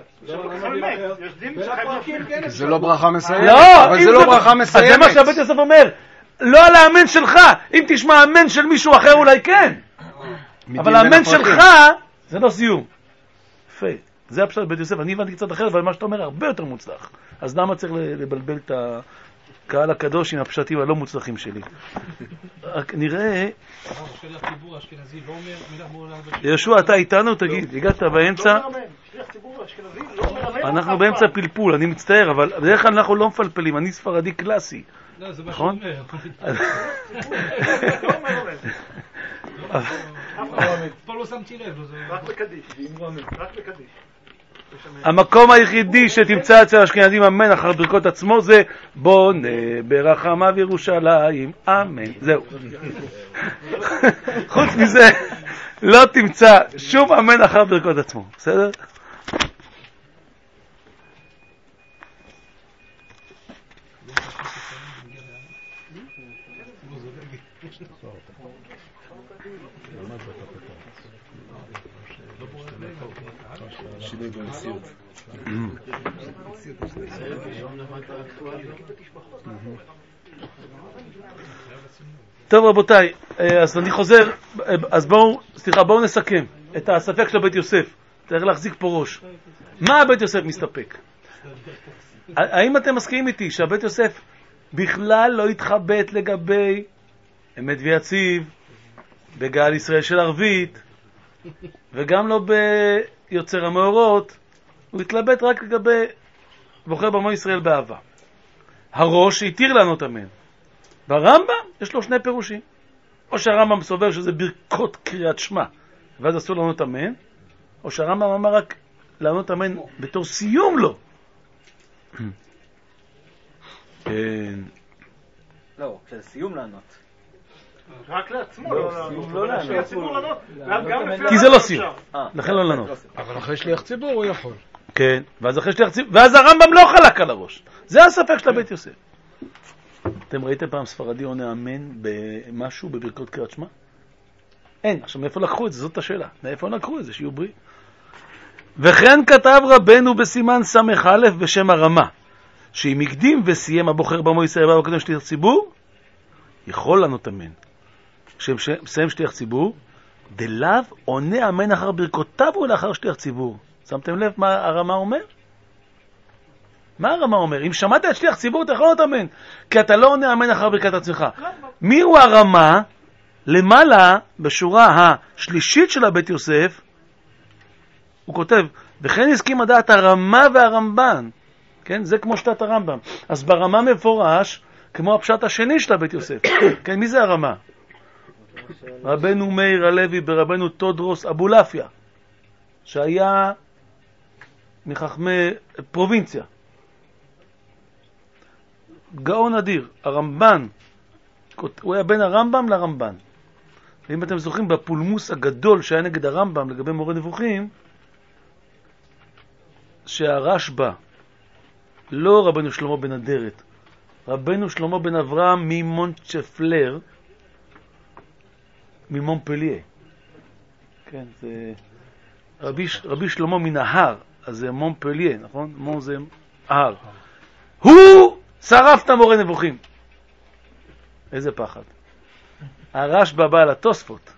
זה לא ברכה מסיימת. לא, אבל זה לא ברכה מסיימת. אז זה מה שהבית יוסף אומר. לא על האמן שלך. אם תשמע אמן של מישהו אחר אולי כן. אבל האמן שלך זה לא סיום. יפה. זה הפשט בית יוסף. אני הבנתי קצת אחרת, אבל מה שאתה אומר הרבה יותר מוצלח. אז למה צריך לבלבל את הקהל הקדוש עם הפשטים הלא מוצלחים שלי? רק נראה... יהושע, אתה איתנו? תגיד, הגעת באמצע? אנחנו באמצע פלפול, אני מצטער, אבל בדרך כלל אנחנו לא מפלפלים, אני ספרדי קלאסי. לא, זה מה שאומר. פה לא שמתי לב. רק בקדיש. רק בקדיש. המקום היחידי שתמצא אצל אשכנזים אמן אחר ברכות עצמו זה בונה ברחמיו ירושלים, אמן. זהו. חוץ מזה לא תמצא שום אמן אחר ברכות עצמו. בסדר? טוב רבותיי, אז אני חוזר, אז בואו נסכם את הספק של בית יוסף. צריך להחזיק פה ראש. מה בית יוסף מסתפק? האם אתם מסכימים איתי שהבית יוסף בכלל לא התחבט לגבי אמת ויציב, בגאל ישראל של ערבית, וגם לא ביוצר המאורות? הוא התלבט רק לגבי בוחר בעמו ישראל באהבה. הראש התיר לנו את אמן. ברמב"ם יש לו שני פירושים. או שהרמב"ם סובר שזה ברכות קריאת שמע, ואז אסור לענות אמן, או שהרמב"ם אמר רק לענות אמן בתור סיום לו. לא, כשזה סיום לענות. רק לעצמו, לא לענות. כי זה לא סיום, לכן לא לענות. אבל אחרי שליח ציבור הוא יכול. כן, ואז אחרי שליח ציבור, ואז הרמב"ם לא חלק על הראש. זה הספק של הבית יוסף. אתם ראיתם פעם ספרדי עונה אמן במשהו בברכות קריאת שמע? אין. עכשיו מאיפה לקחו את זה? זאת השאלה. מאיפה לקחו את זה? שיהיו בריא. וכן כתב רבנו בסימן סמך א' בשם הרמה, שאם הקדים וסיים הבוחר במו ישראל בא בקדם שליח ציבור, יכול לענות אמן. כשמסיים שליח ציבור, דלאו עונה אמן אחר ברכותיו ולאחר שליח ציבור. שמתם לב מה הרמה אומר? מה הרמה אומר? אם שמעת את שליח ציבור, אתה יכול לענות אמן, כי אתה לא עונה אמן אחר ברכת עצמך. מי הוא הרמה? למעלה, בשורה השלישית של הבית יוסף, הוא כותב, וכן הסכים לדעת הרמה והרמב"ן. כן? זה כמו שתת הרמב"ם. אז ברמה מפורש, כמו הפשט השני של הבית יוסף. כן, מי זה הרמה? רבנו מאיר הלוי ברבנו תודרוס אבולעפיה, שהיה מחכמי פרובינציה. גאון אדיר, הרמב"ן, הוא היה בין הרמב"ם לרמב"ן. ואם אתם זוכרים בפולמוס הגדול שהיה נגד הרמב"ם לגבי מורה נבוכים, שהרשב"א, לא רבנו שלמה בן אדרת, רבנו שלמה בן אברהם ממונטשפלר, ממונפליה. כן, זה רבי שלמה מן ההר, אז זה מונפליה, נכון? מון זה ההר. הוא שרף את המורה נבוכים. איזה פחד. הרשב"א בא לתוספות.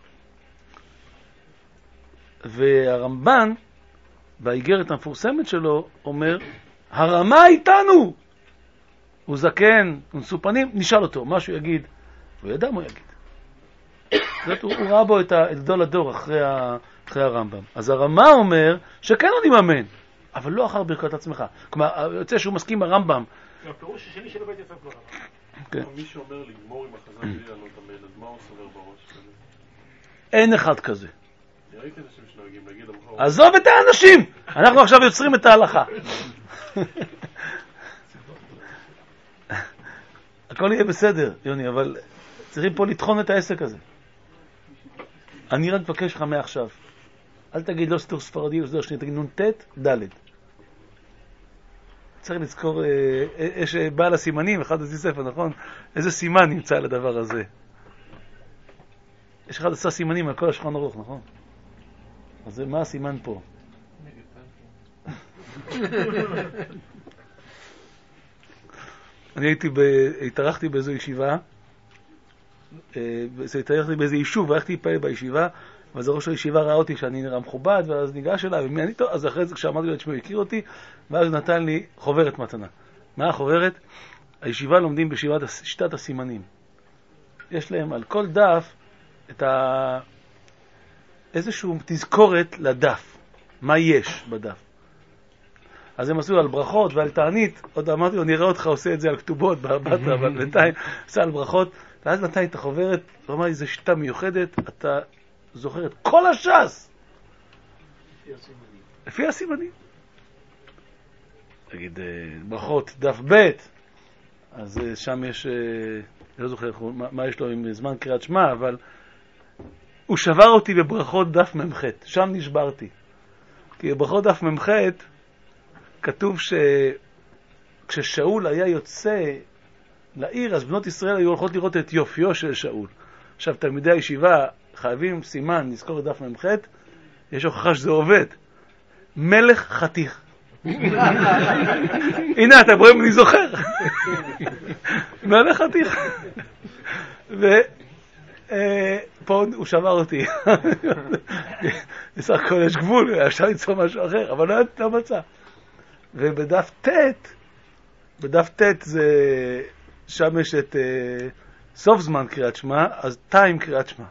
והרמב"ן, באיגרת המפורסמת שלו, אומר, הרמה איתנו! הוא זקן, הוא נשוא פנים, נשאל אותו, מה שהוא יגיד. הוא ידע מה הוא יגיד. זאת, הוא ראה בו את גדול הדור אחרי הרמב"ם. אז הרמה אומר שכן עונים אמן, אבל לא אחר ברכת עצמך. כלומר, יוצא שהוא מסכים הרמב"ם. הפירוש השני של הבית יוסף ברמה. כן. מי שאומר לגמור עם החזן בלי לענות אמן, אז מה הוא סובר בראש? אין אחד כזה. ראיתי אנשים שנוהגים להגיד המחור. עזוב את האנשים! אנחנו עכשיו יוצרים את ההלכה. הכל יהיה בסדר, יוני, אבל צריכים פה לתחון את העסק הזה. אני רק מבקש לך מעכשיו. אל תגיד לא סתור ספרדי או סתור שני, תגיד נ"ט, ד'. צריך לזכור, יש בעל הסימנים, אחד עשי ספר, נכון? איזה סימן נמצא על הדבר הזה? יש אחד עשה סימנים על כל השולחן ערוך, נכון? אז מה הסימן פה? אני התארחתי באיזו ישיבה, התארחתי באיזה יישוב, והלכתי להתפעל בישיבה, ואז ראש הישיבה ראה אותי שאני נראה מכובד, ואז ניגש אליי, ומי אני טוב? אז אחרי זה כשאמרתי לו את שמו, הוא הכיר אותי, ואז נתן לי חוברת מתנה. מה החוברת? הישיבה לומדים בשיטת הסימנים. יש להם על כל דף את איזשהו תזכורת לדף, מה יש בדף. אז הם עשו על ברכות ועל תענית, עוד אמרתי לו, נראה אותך עושה את זה על כתובות בהרבטרה, אבל בינתיים עושה על ברכות, ואז נתן את החוברת, הוא אמר לי, זו שיטה מיוחדת, אתה זוכר את כל הש"ס. לפי הסימנים. תגיד, ברכות, דף ב', אז שם יש, לא זוכר מה יש לו עם זמן קריאת שמע, אבל הוא שבר אותי בברכות דף ממ"ח, שם נשברתי. כי בברכות דף ממ"ח כתוב שכששאול היה יוצא לעיר, אז בנות ישראל היו הולכות לראות את יופיו של שאול. עכשיו, תלמידי הישיבה חייבים סימן, נזכור את דף ממ"ח, יש הוכחה שזה עובד. מלך חתיך. הנה, אתה רואה, אני זוכר. מלך חתיך. ופה הוא שבר אותי. בסך הכל יש גבול, אפשר ליצור משהו אחר, אבל לא מצא. ובדף ט', זה, שם יש את סוף זמן קריאת שמע, אז טיים קריאת שמע.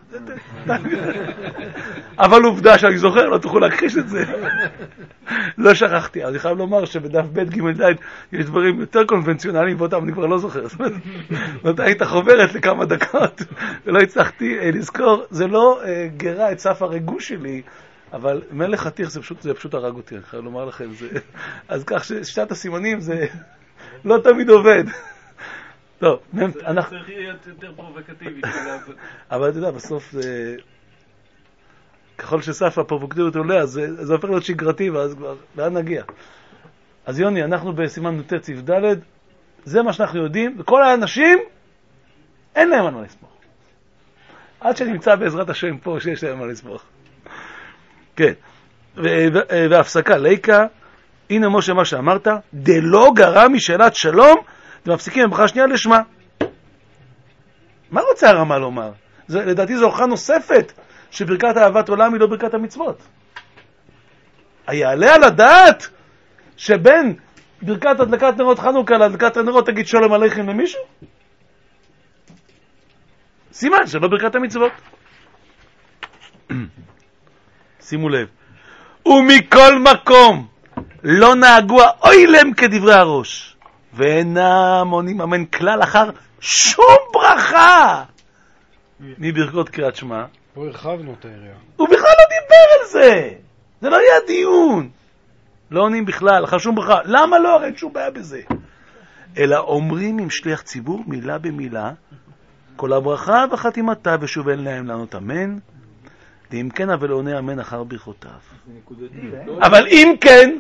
אבל עובדה שאני זוכר, לא תוכלו להכחיש את זה. לא שכחתי. אני חייב לומר שבדף ב' ג' ד' יש דברים יותר קונבנציונליים, ואותם אני כבר לא זוכר. זאת אומרת, היית חוברת לכמה דקות, ולא הצלחתי לזכור. זה לא גרה את סף הריגוש שלי, אבל מלך חתיך זה פשוט הרג אותי, אני חייב לומר לכם. אז כך ששת הסימנים זה לא תמיד עובד. טוב, אנחנו... צריך להיות יותר פרובוקטיבי. אבל אתה יודע, בסוף זה... ככל שסף הפרובוקטיביות עולה, אז זה הופך להיות שגרתי, ואז כבר... לאן נגיע? אז יוני, אנחנו בסימן נ"ט סעיף ד', זה מה שאנחנו יודעים, וכל האנשים, אין להם על מה לסמוך. עד שנמצא בעזרת השם פה שיש להם מה לסמוך. כן. והפסקה, ליקה, הנה משה מה שאמרת, דלא גרע משאלת שלום, ומפסיקים בברכה שנייה לשמה. מה רוצה הרמה לומר? לדעתי זו הוכחה נוספת שברכת אהבת עולם היא לא ברכת המצוות. היעלה על הדעת שבין ברכת הדלקת נרות חנוכה להדלקת הנרות תגיד שלום עליכם למישהו? סימן שלא ברכת המצוות. שימו לב. ומכל מקום לא נהגו האוילם כדברי הראש, ואינם עונים אמן כלל אחר שום ברכה מברכות קריאת שמע. פה הרחבנו את העירייה. הוא בכלל לא דיבר על זה. זה לא היה דיון. לא עונים בכלל, אחר שום ברכה. למה לא? הרי אין שום בעיה בזה. אלא אומרים עם שליח ציבור מילה במילה, כל הברכה וחתימתה ושובן להם לענות אמן, ואם כן אבל עונה אמן אחר ברכותיו. אבל אם כן,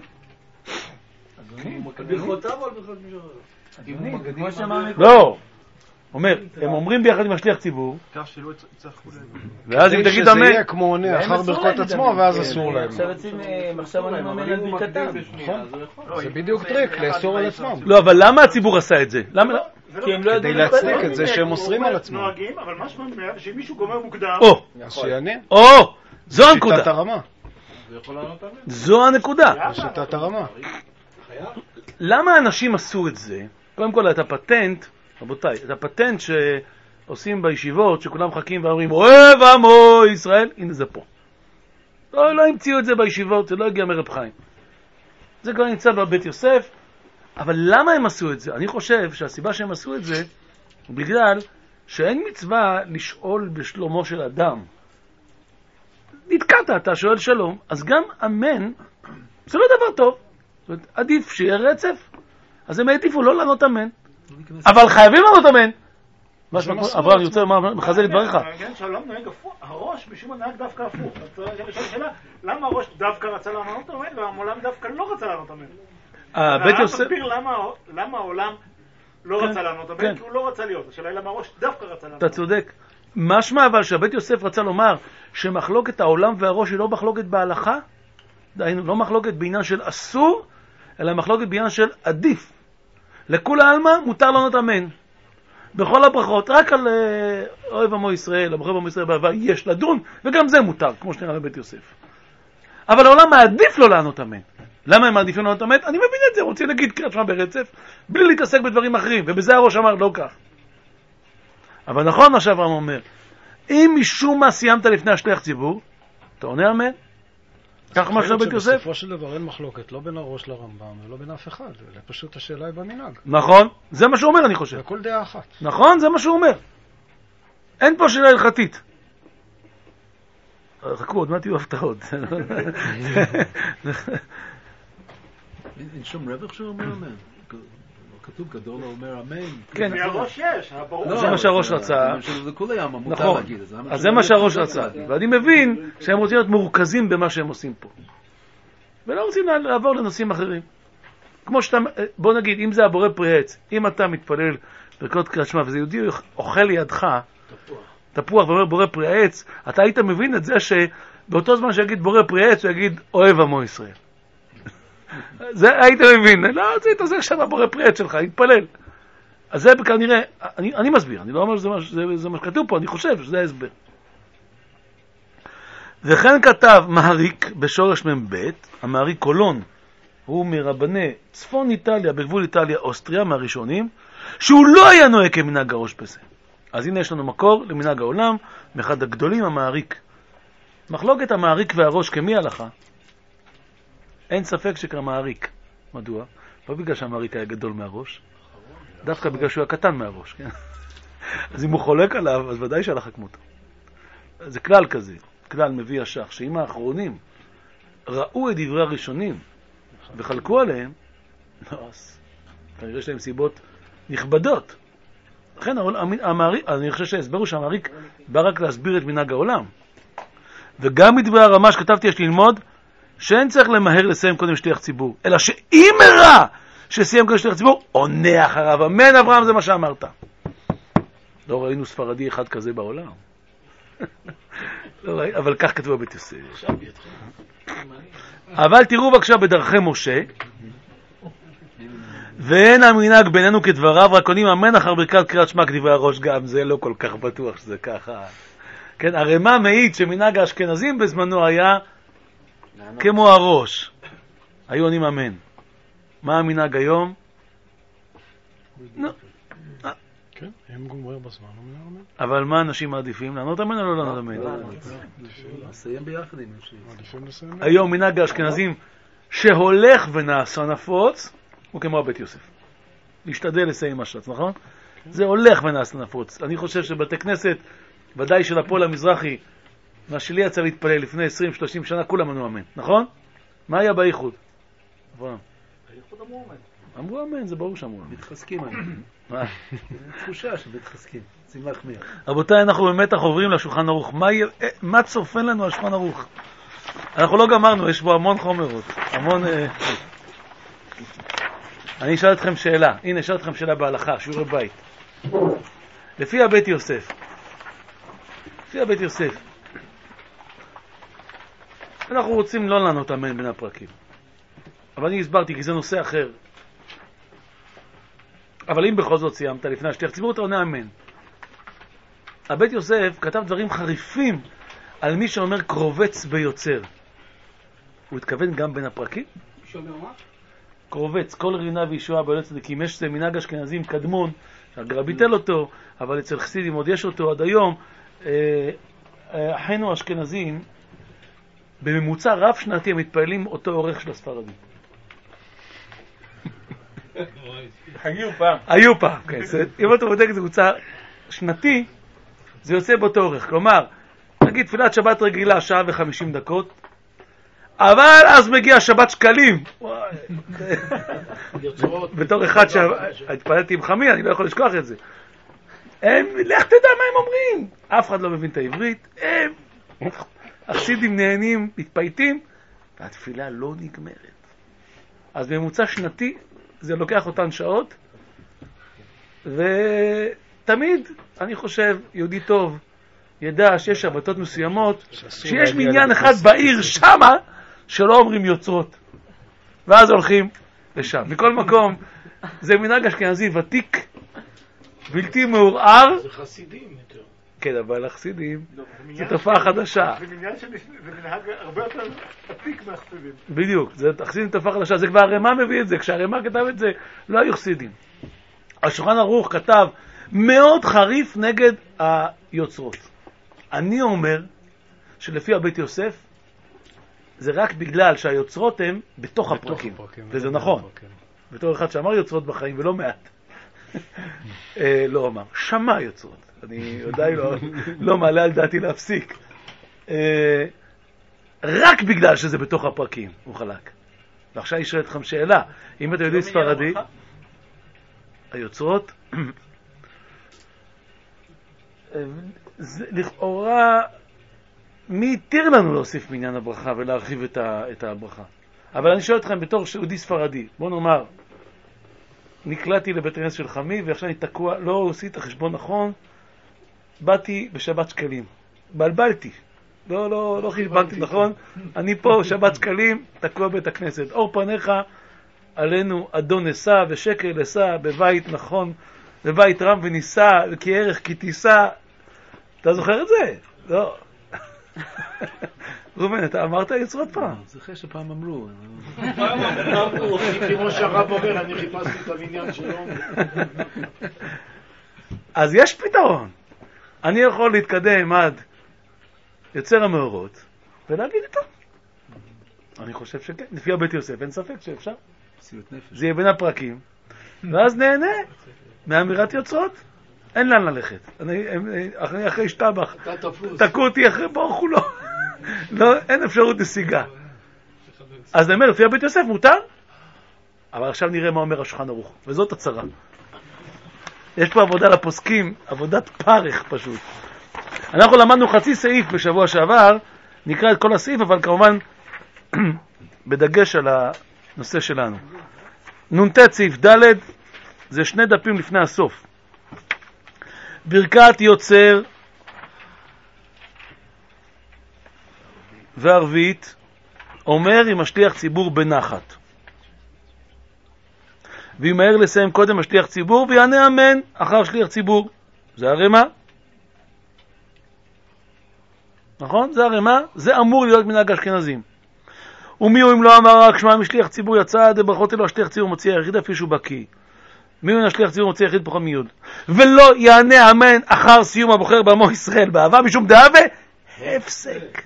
ברכותיו או ברכות מישהו? לא. אומר, הם אומרים ביחד עם השליח ציבור, כך שלא יצטרכו להם. ואז אם תגיד אמן, שזה יהיה כמו עונה אחר ברכות עצמו, ואז אסור להם. עכשיו אני מאמן על ברכתם. זה בדיוק טריק, לאסור על עצמם. לא, אבל למה הציבור עשה את זה? למה? כדי להצדיק את זה שהם אוסרים על עצמם. נוהגים, אבל מה שמאמר שאם מישהו גומר מוקדם... אז שיענה. זו הנקודה. שיטת הרמה. זו הנקודה. שיטת הרמה. למה אנשים עשו את זה? קודם כל, את הפטנט, רבותיי, את הפטנט שעושים בישיבות, שכולם מחכים ואומרים, אוהב עמו ישראל, הנה זה פה. לא המציאו את זה בישיבות, זה לא הגיע מרב חיים. זה כבר נמצא בבית יוסף, אבל למה הם עשו את זה? אני חושב שהסיבה שהם עשו את זה, בגלל שאין מצווה לשאול בשלומו של אדם. נתקעת, אתה שואל שלום, אז גם אמן, זה לא דבר טוב. זאת אומרת, עדיף שיהיה רצף, אז הם העדיפו לא לענות אמן. אבל חייבים לענות אמן. אברהם, אני רוצה מחזק את דבריך. שלום נהג הפוך, הראש משום מה נהג דווקא הפוך. שאלה, למה הראש דווקא רצה לענות אמן, והעולם דווקא לא רצה לענות אמן? בית יוסף... תסביר למה העולם לא רצה לענות אמן, כי הוא לא רצה להיות. השאלה היא למה הראש דווקא רצה לענות אמן. אתה צודק. משמע אבל שהבית יוסף רצה לומר שמחלוקת העולם והראש היא לא מחלוקת בהלכה, דהיינו, לא מחלוקת בעניין של אסור, אלא מחלוקת בעניין של עדיף. לכול העלמא מותר לענות אמן. בכל הברכות, רק על אוהב עמו ישראל, הברכות עמו ישראל בעבר, יש לדון, וגם זה מותר, כמו שנראה בבית יוסף. אבל העולם מעדיף לא לענות אמן. למה הם מעדיפים לענות אמן? אני מבין את זה, רוצים להגיד קריאת שמע ברצף, בלי להתעסק בדברים אחרים, ובזה הראש אמר לא כך. אבל נכון מה שאברהם אומר, אם משום מה סיימת לפני השליח ציבור, אתה עונה אמן? כך מה שבית יוסף? בסופו של דבר אין מחלוקת, לא בין הראש לרמב"ם, ולא בין אף אחד, אלא פשוט השאלה היא במנהג. נכון, זה מה שהוא אומר אני חושב. הכל דעה אחת. נכון, זה מה שהוא אומר. אין פה שאלה הלכתית. חכו, עוד מעט יהיו הפתעות. אין שום רווח שהוא אומר אמן. כתוב גדול אומר אמן. כן. מהראש יש, ברור. זה מה שהראש רצה. זה כולי עמה, מותר נכון. להגיד את זה. אז זה מה שהראש רצה. ואני מבין שהם רוצים להיות מורכזים במה שהם עושים פה. ולא רוצים לעבור לנושאים אחרים. כמו שאתה, בוא נגיד, אם זה הבורא פרי עץ, אם אתה מתפלל ברכות קריאת שמע, וזה יהודי אוכל לידך, תפוח ואומר בורא פרי עץ, אתה היית מבין את זה שבאותו זמן שיגיד בורא פרי עץ, הוא יגיד אוהב עמו ישראל. זה היית מבין, לא, זה יתעזר שם הבורא פרי עץ שלך, יתפלל. אז זה כנראה, אני מסביר, אני לא אומר שזה מה שכתוב פה, אני חושב שזה ההסבר. וכן כתב מהריק בשורש מ"ב, המהריק קולון, הוא מרבני צפון איטליה, בגבול איטליה, אוסטריה, מהראשונים, שהוא לא היה נוהג כמנהג הראש בזה. אז הנה יש לנו מקור למנהג העולם, מאחד הגדולים המעריק. מחלוקת המעריק והראש כמי הלכה? אין ספק שקרא מעריק. מדוע? לא בגלל שהמעריק היה גדול מהראש, דווקא בגלל שהוא היה קטן מהראש, כן? אז אם הוא חולק עליו, אז ודאי שהלכה כמותו. זה כלל כזה, כלל מביא השח, שאם האחרונים ראו את דברי הראשונים וחלקו עליהם, לא, אז כנראה יש להם סיבות נכבדות. לכן אני חושב שהסברו שהמעריק בא רק להסביר את מנהג העולם. וגם מדברי הרמ"ש כתבתי יש ללמוד שאין צריך למהר לסיים קודם שליח ציבור, אלא שאם הרע שסיים קודם שליח ציבור, עונה אחריו. אמן אברהם, זה מה שאמרת. לא ראינו ספרדי אחד כזה בעולם. לא ראינו, אבל כך כתבו בית יוסף. אבל תראו בבקשה בדרכי משה, ואין המנהג בינינו כדבריו, רק עונים אמן אחר ברכת קריאת שמע כדברי הראש. גם זה לא כל כך בטוח שזה ככה. כן, הרי מה מעיד שמנהג האשכנזים בזמנו היה כמו הראש. היו עונים אמן. מה המנהג היום? כן, הם גומר בזמן, אמן. אבל מה אנשים מעדיפים? לענות אמן או לא לענות אמן? נסיים ביחד עם מעדיפים. היום מנהג האשכנזים שהולך ונעשה נפוץ הוא כמו הבית יוסף. להשתדל לסיים משלץ, נכון? זה הולך ונעשה נפוץ. אני חושב שבתי כנסת, ודאי של הפועל המזרחי, מה שלי יצא להתפלל לפני 20-30 שנה, כולם ענו אמן, נכון? מה היה באיחוד? באיחוד אמרו אמן. אמרו אמן, זה ברור שאמרו אמן. מתחזקים אמן. תחושה שמתחזקים. שים להחמיר. רבותיי, אנחנו במתח עוברים לשולחן ערוך. מה צופן לנו על שולחן ערוך? אנחנו לא גמרנו, יש בו המון חומרות. המון... אני אשאל אתכם שאלה. הנה, אשאל אתכם שאלה בהלכה, שיעורי בית. לפי הבית יוסף. אנחנו רוצים לא לענות אמן בין הפרקים. אבל אני הסברתי כי זה נושא אחר. אבל אם בכל זאת סיימת לפני השליח ציבור, אתה עונה אמן. הבית יוסף כתב דברים חריפים על מי שאומר קרובץ ביוצר. הוא התכוון גם בין הפרקים? שאומר מה? קרובץ, כל רינה וישועה בעלי צדיקים. יש זה מנהג אשכנזים קדמון, שהגר"א ביטל אותו, אבל אצל חסידים עוד יש אותו עד היום. אחינו האשכנזים, בממוצע רב שנתי הם מתפעלים אותו אורך של הספרדים. היו פעם, כן. אם אתה בודק את זה ממוצע שנתי, זה יוצא באותו אורך. כלומר, נגיד תפילת שבת רגילה, 1:50, אבל אז מגיע שבת שקלים. בתור אחד שהתפללתי עם חמי, אני לא יכול לשכוח את זה. לך תדע מה הם אומרים. אף אחד לא מבין את העברית. הם החסידים נהנים, מתפייטים, והתפילה לא נגמרת. אז בממוצע שנתי זה לוקח אותן שעות, ותמיד אני חושב יהודי טוב ידע שיש שבתות מסוימות שיש מניין אחד בעיר שמה שלא אומרים יוצרות, ואז הולכים לשם. מכל מקום זה מנהג אשכנזי ותיק, בלתי מעורער. זה חסידים יותר. כן, אבל החסידים זה תופעה חדשה. זה מנהג הרבה יותר עתיק מהחסידים. בדיוק, זה החסידים תופעה חדשה. זה כבר הרמ"א מביא את זה. כשהרמ"א כתב את זה לא היו חסידים. השולחן ערוך כתב מאוד חריף נגד היוצרות. אני אומר שלפי הבית יוסף זה רק בגלל שהיוצרות הם בתוך הפרקים, וזה נכון. בתור אחד שאמר יוצרות בחיים ולא מעט. לא אמר, שמע יוצרות. אני עדיין לא מעלה על דעתי להפסיק. רק בגלל שזה בתוך הפרקים הוא חלק. ועכשיו אני שואל אתכם שאלה, אם אתה יודע ספרדי, היוצרות, לכאורה, מי יתיר לנו להוסיף מניין הברכה ולהרחיב את הברכה? אבל אני שואל אתכם בתור יהודי ספרדי, בוא נאמר, נקלעתי לבית הכנסת של חמי ועכשיו אני תקוע, לא עושה את החשבון נכון, באתי בשבת שקלים, בלבלתי, לא חישבנתי נכון, אני פה שבת שקלים, תקוע בית הכנסת, אור פניך עלינו אדון נסע ושקר לסע בבית נכון, בבית רם וניסה כי ערך כי תיסע. אתה זוכר את זה? לא. רובן, אתה אמרת יוצרות פעם? זוכר שפעם אמרו. כמו שהרב אומר, אני חיפשתי את המניין שלו. אז יש פתרון. אני יכול להתקדם עד יוצר המאורות ולהגיד איתו. אני חושב שכן, לפי הבית יוסף, אין ספק שאפשר. זה יהיה בין הפרקים, ואז נהנה מאמירת יוצרות. אין לאן ללכת. אני אחרי שטבח, תקעו אותי אחרי ברחו לו. לא, אין אפשרות נסיגה. אז אני אומר, לפי הבית יוסף מותר, אבל עכשיו נראה מה אומר השולחן ערוך, וזאת הצרה. יש פה עבודה לפוסקים, עבודת פרך פשוט. אנחנו למדנו חצי סעיף בשבוע שעבר, נקרא את כל הסעיף, אבל כמובן בדגש על הנושא שלנו. נ"ט סעיף ד' זה 2 דפים לפני הסוף. ברכת יוצר וערבית אומר עם השליח ציבור בנחת. וימהר לסיים קודם השליח ציבור ויענה אמן אחר שליח ציבור. זה הרמה. נכון? זה הרמה. זה אמור להיות מנהג אשכנזים. ומי הוא אם לא אמר רק שמע משליח ציבור יצא דברכות אלו השליח ציבור מוציא היחיד אפילו שהוא בקיא. מי הוא השליח ציבור מוציא היחיד פחות מיוד. ולא יענה אמן אחר סיום הבוחר בעמו ישראל באהבה משום דאבה הפסק.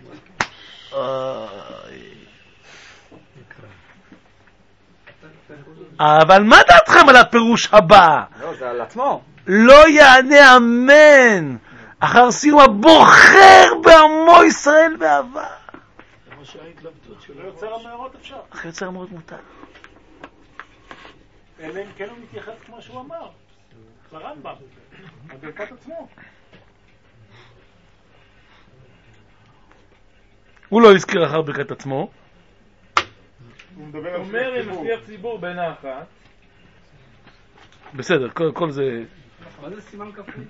אבל מה דעתכם על הפירוש הבא? לא, זה על עצמו. לא יענה אמן אחר סיום הבוחר בעמו ישראל באהבה. לא יוצר המאורות אפשר. אחרי יוצר המאורות מותר. אלא אם כן הוא מתייחס כמו שהוא אמר. לרמב"ם. בברכת עצמו. הוא לא הזכיר אחר ברכת עצמו. אומר עם השליח ציבור בין האחת. בסדר, כל זה... מה זה סימן כפרי?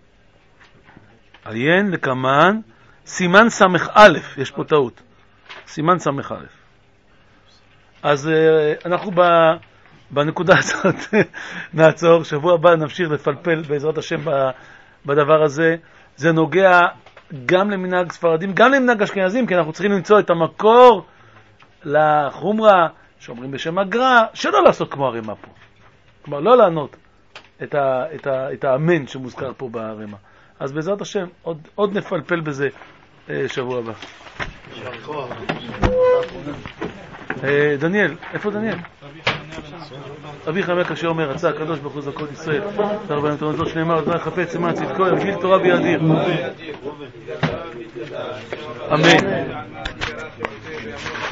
עיין לקמן, סימן סמך א', יש פה טעות. סימן סמך א'. אז אנחנו בנקודה הזאת נעצור, שבוע הבא נמשיך לפלפל בעזרת השם בדבר הזה. זה נוגע גם למנהג ספרדים, גם למנהג אשכנזים, כי אנחנו צריכים למצוא את המקור לחומרה שאומרים בשם הגר"א, שלא לעשות כמו הרמ"א פה. כלומר, לא לענות את האמן שמוזכר פה ברמ"א. אז בעזרת השם, עוד נפלפל בזה שבוע הבא. דניאל, איפה דניאל? אבי חמק אשר אומר, רצה הקדוש ברוך הוא זכות ישראל, תרבנו תורנו זאת שנאמר, אדוני חפץ למען צדקו, יגדיל תורה ויאדיר. אמן.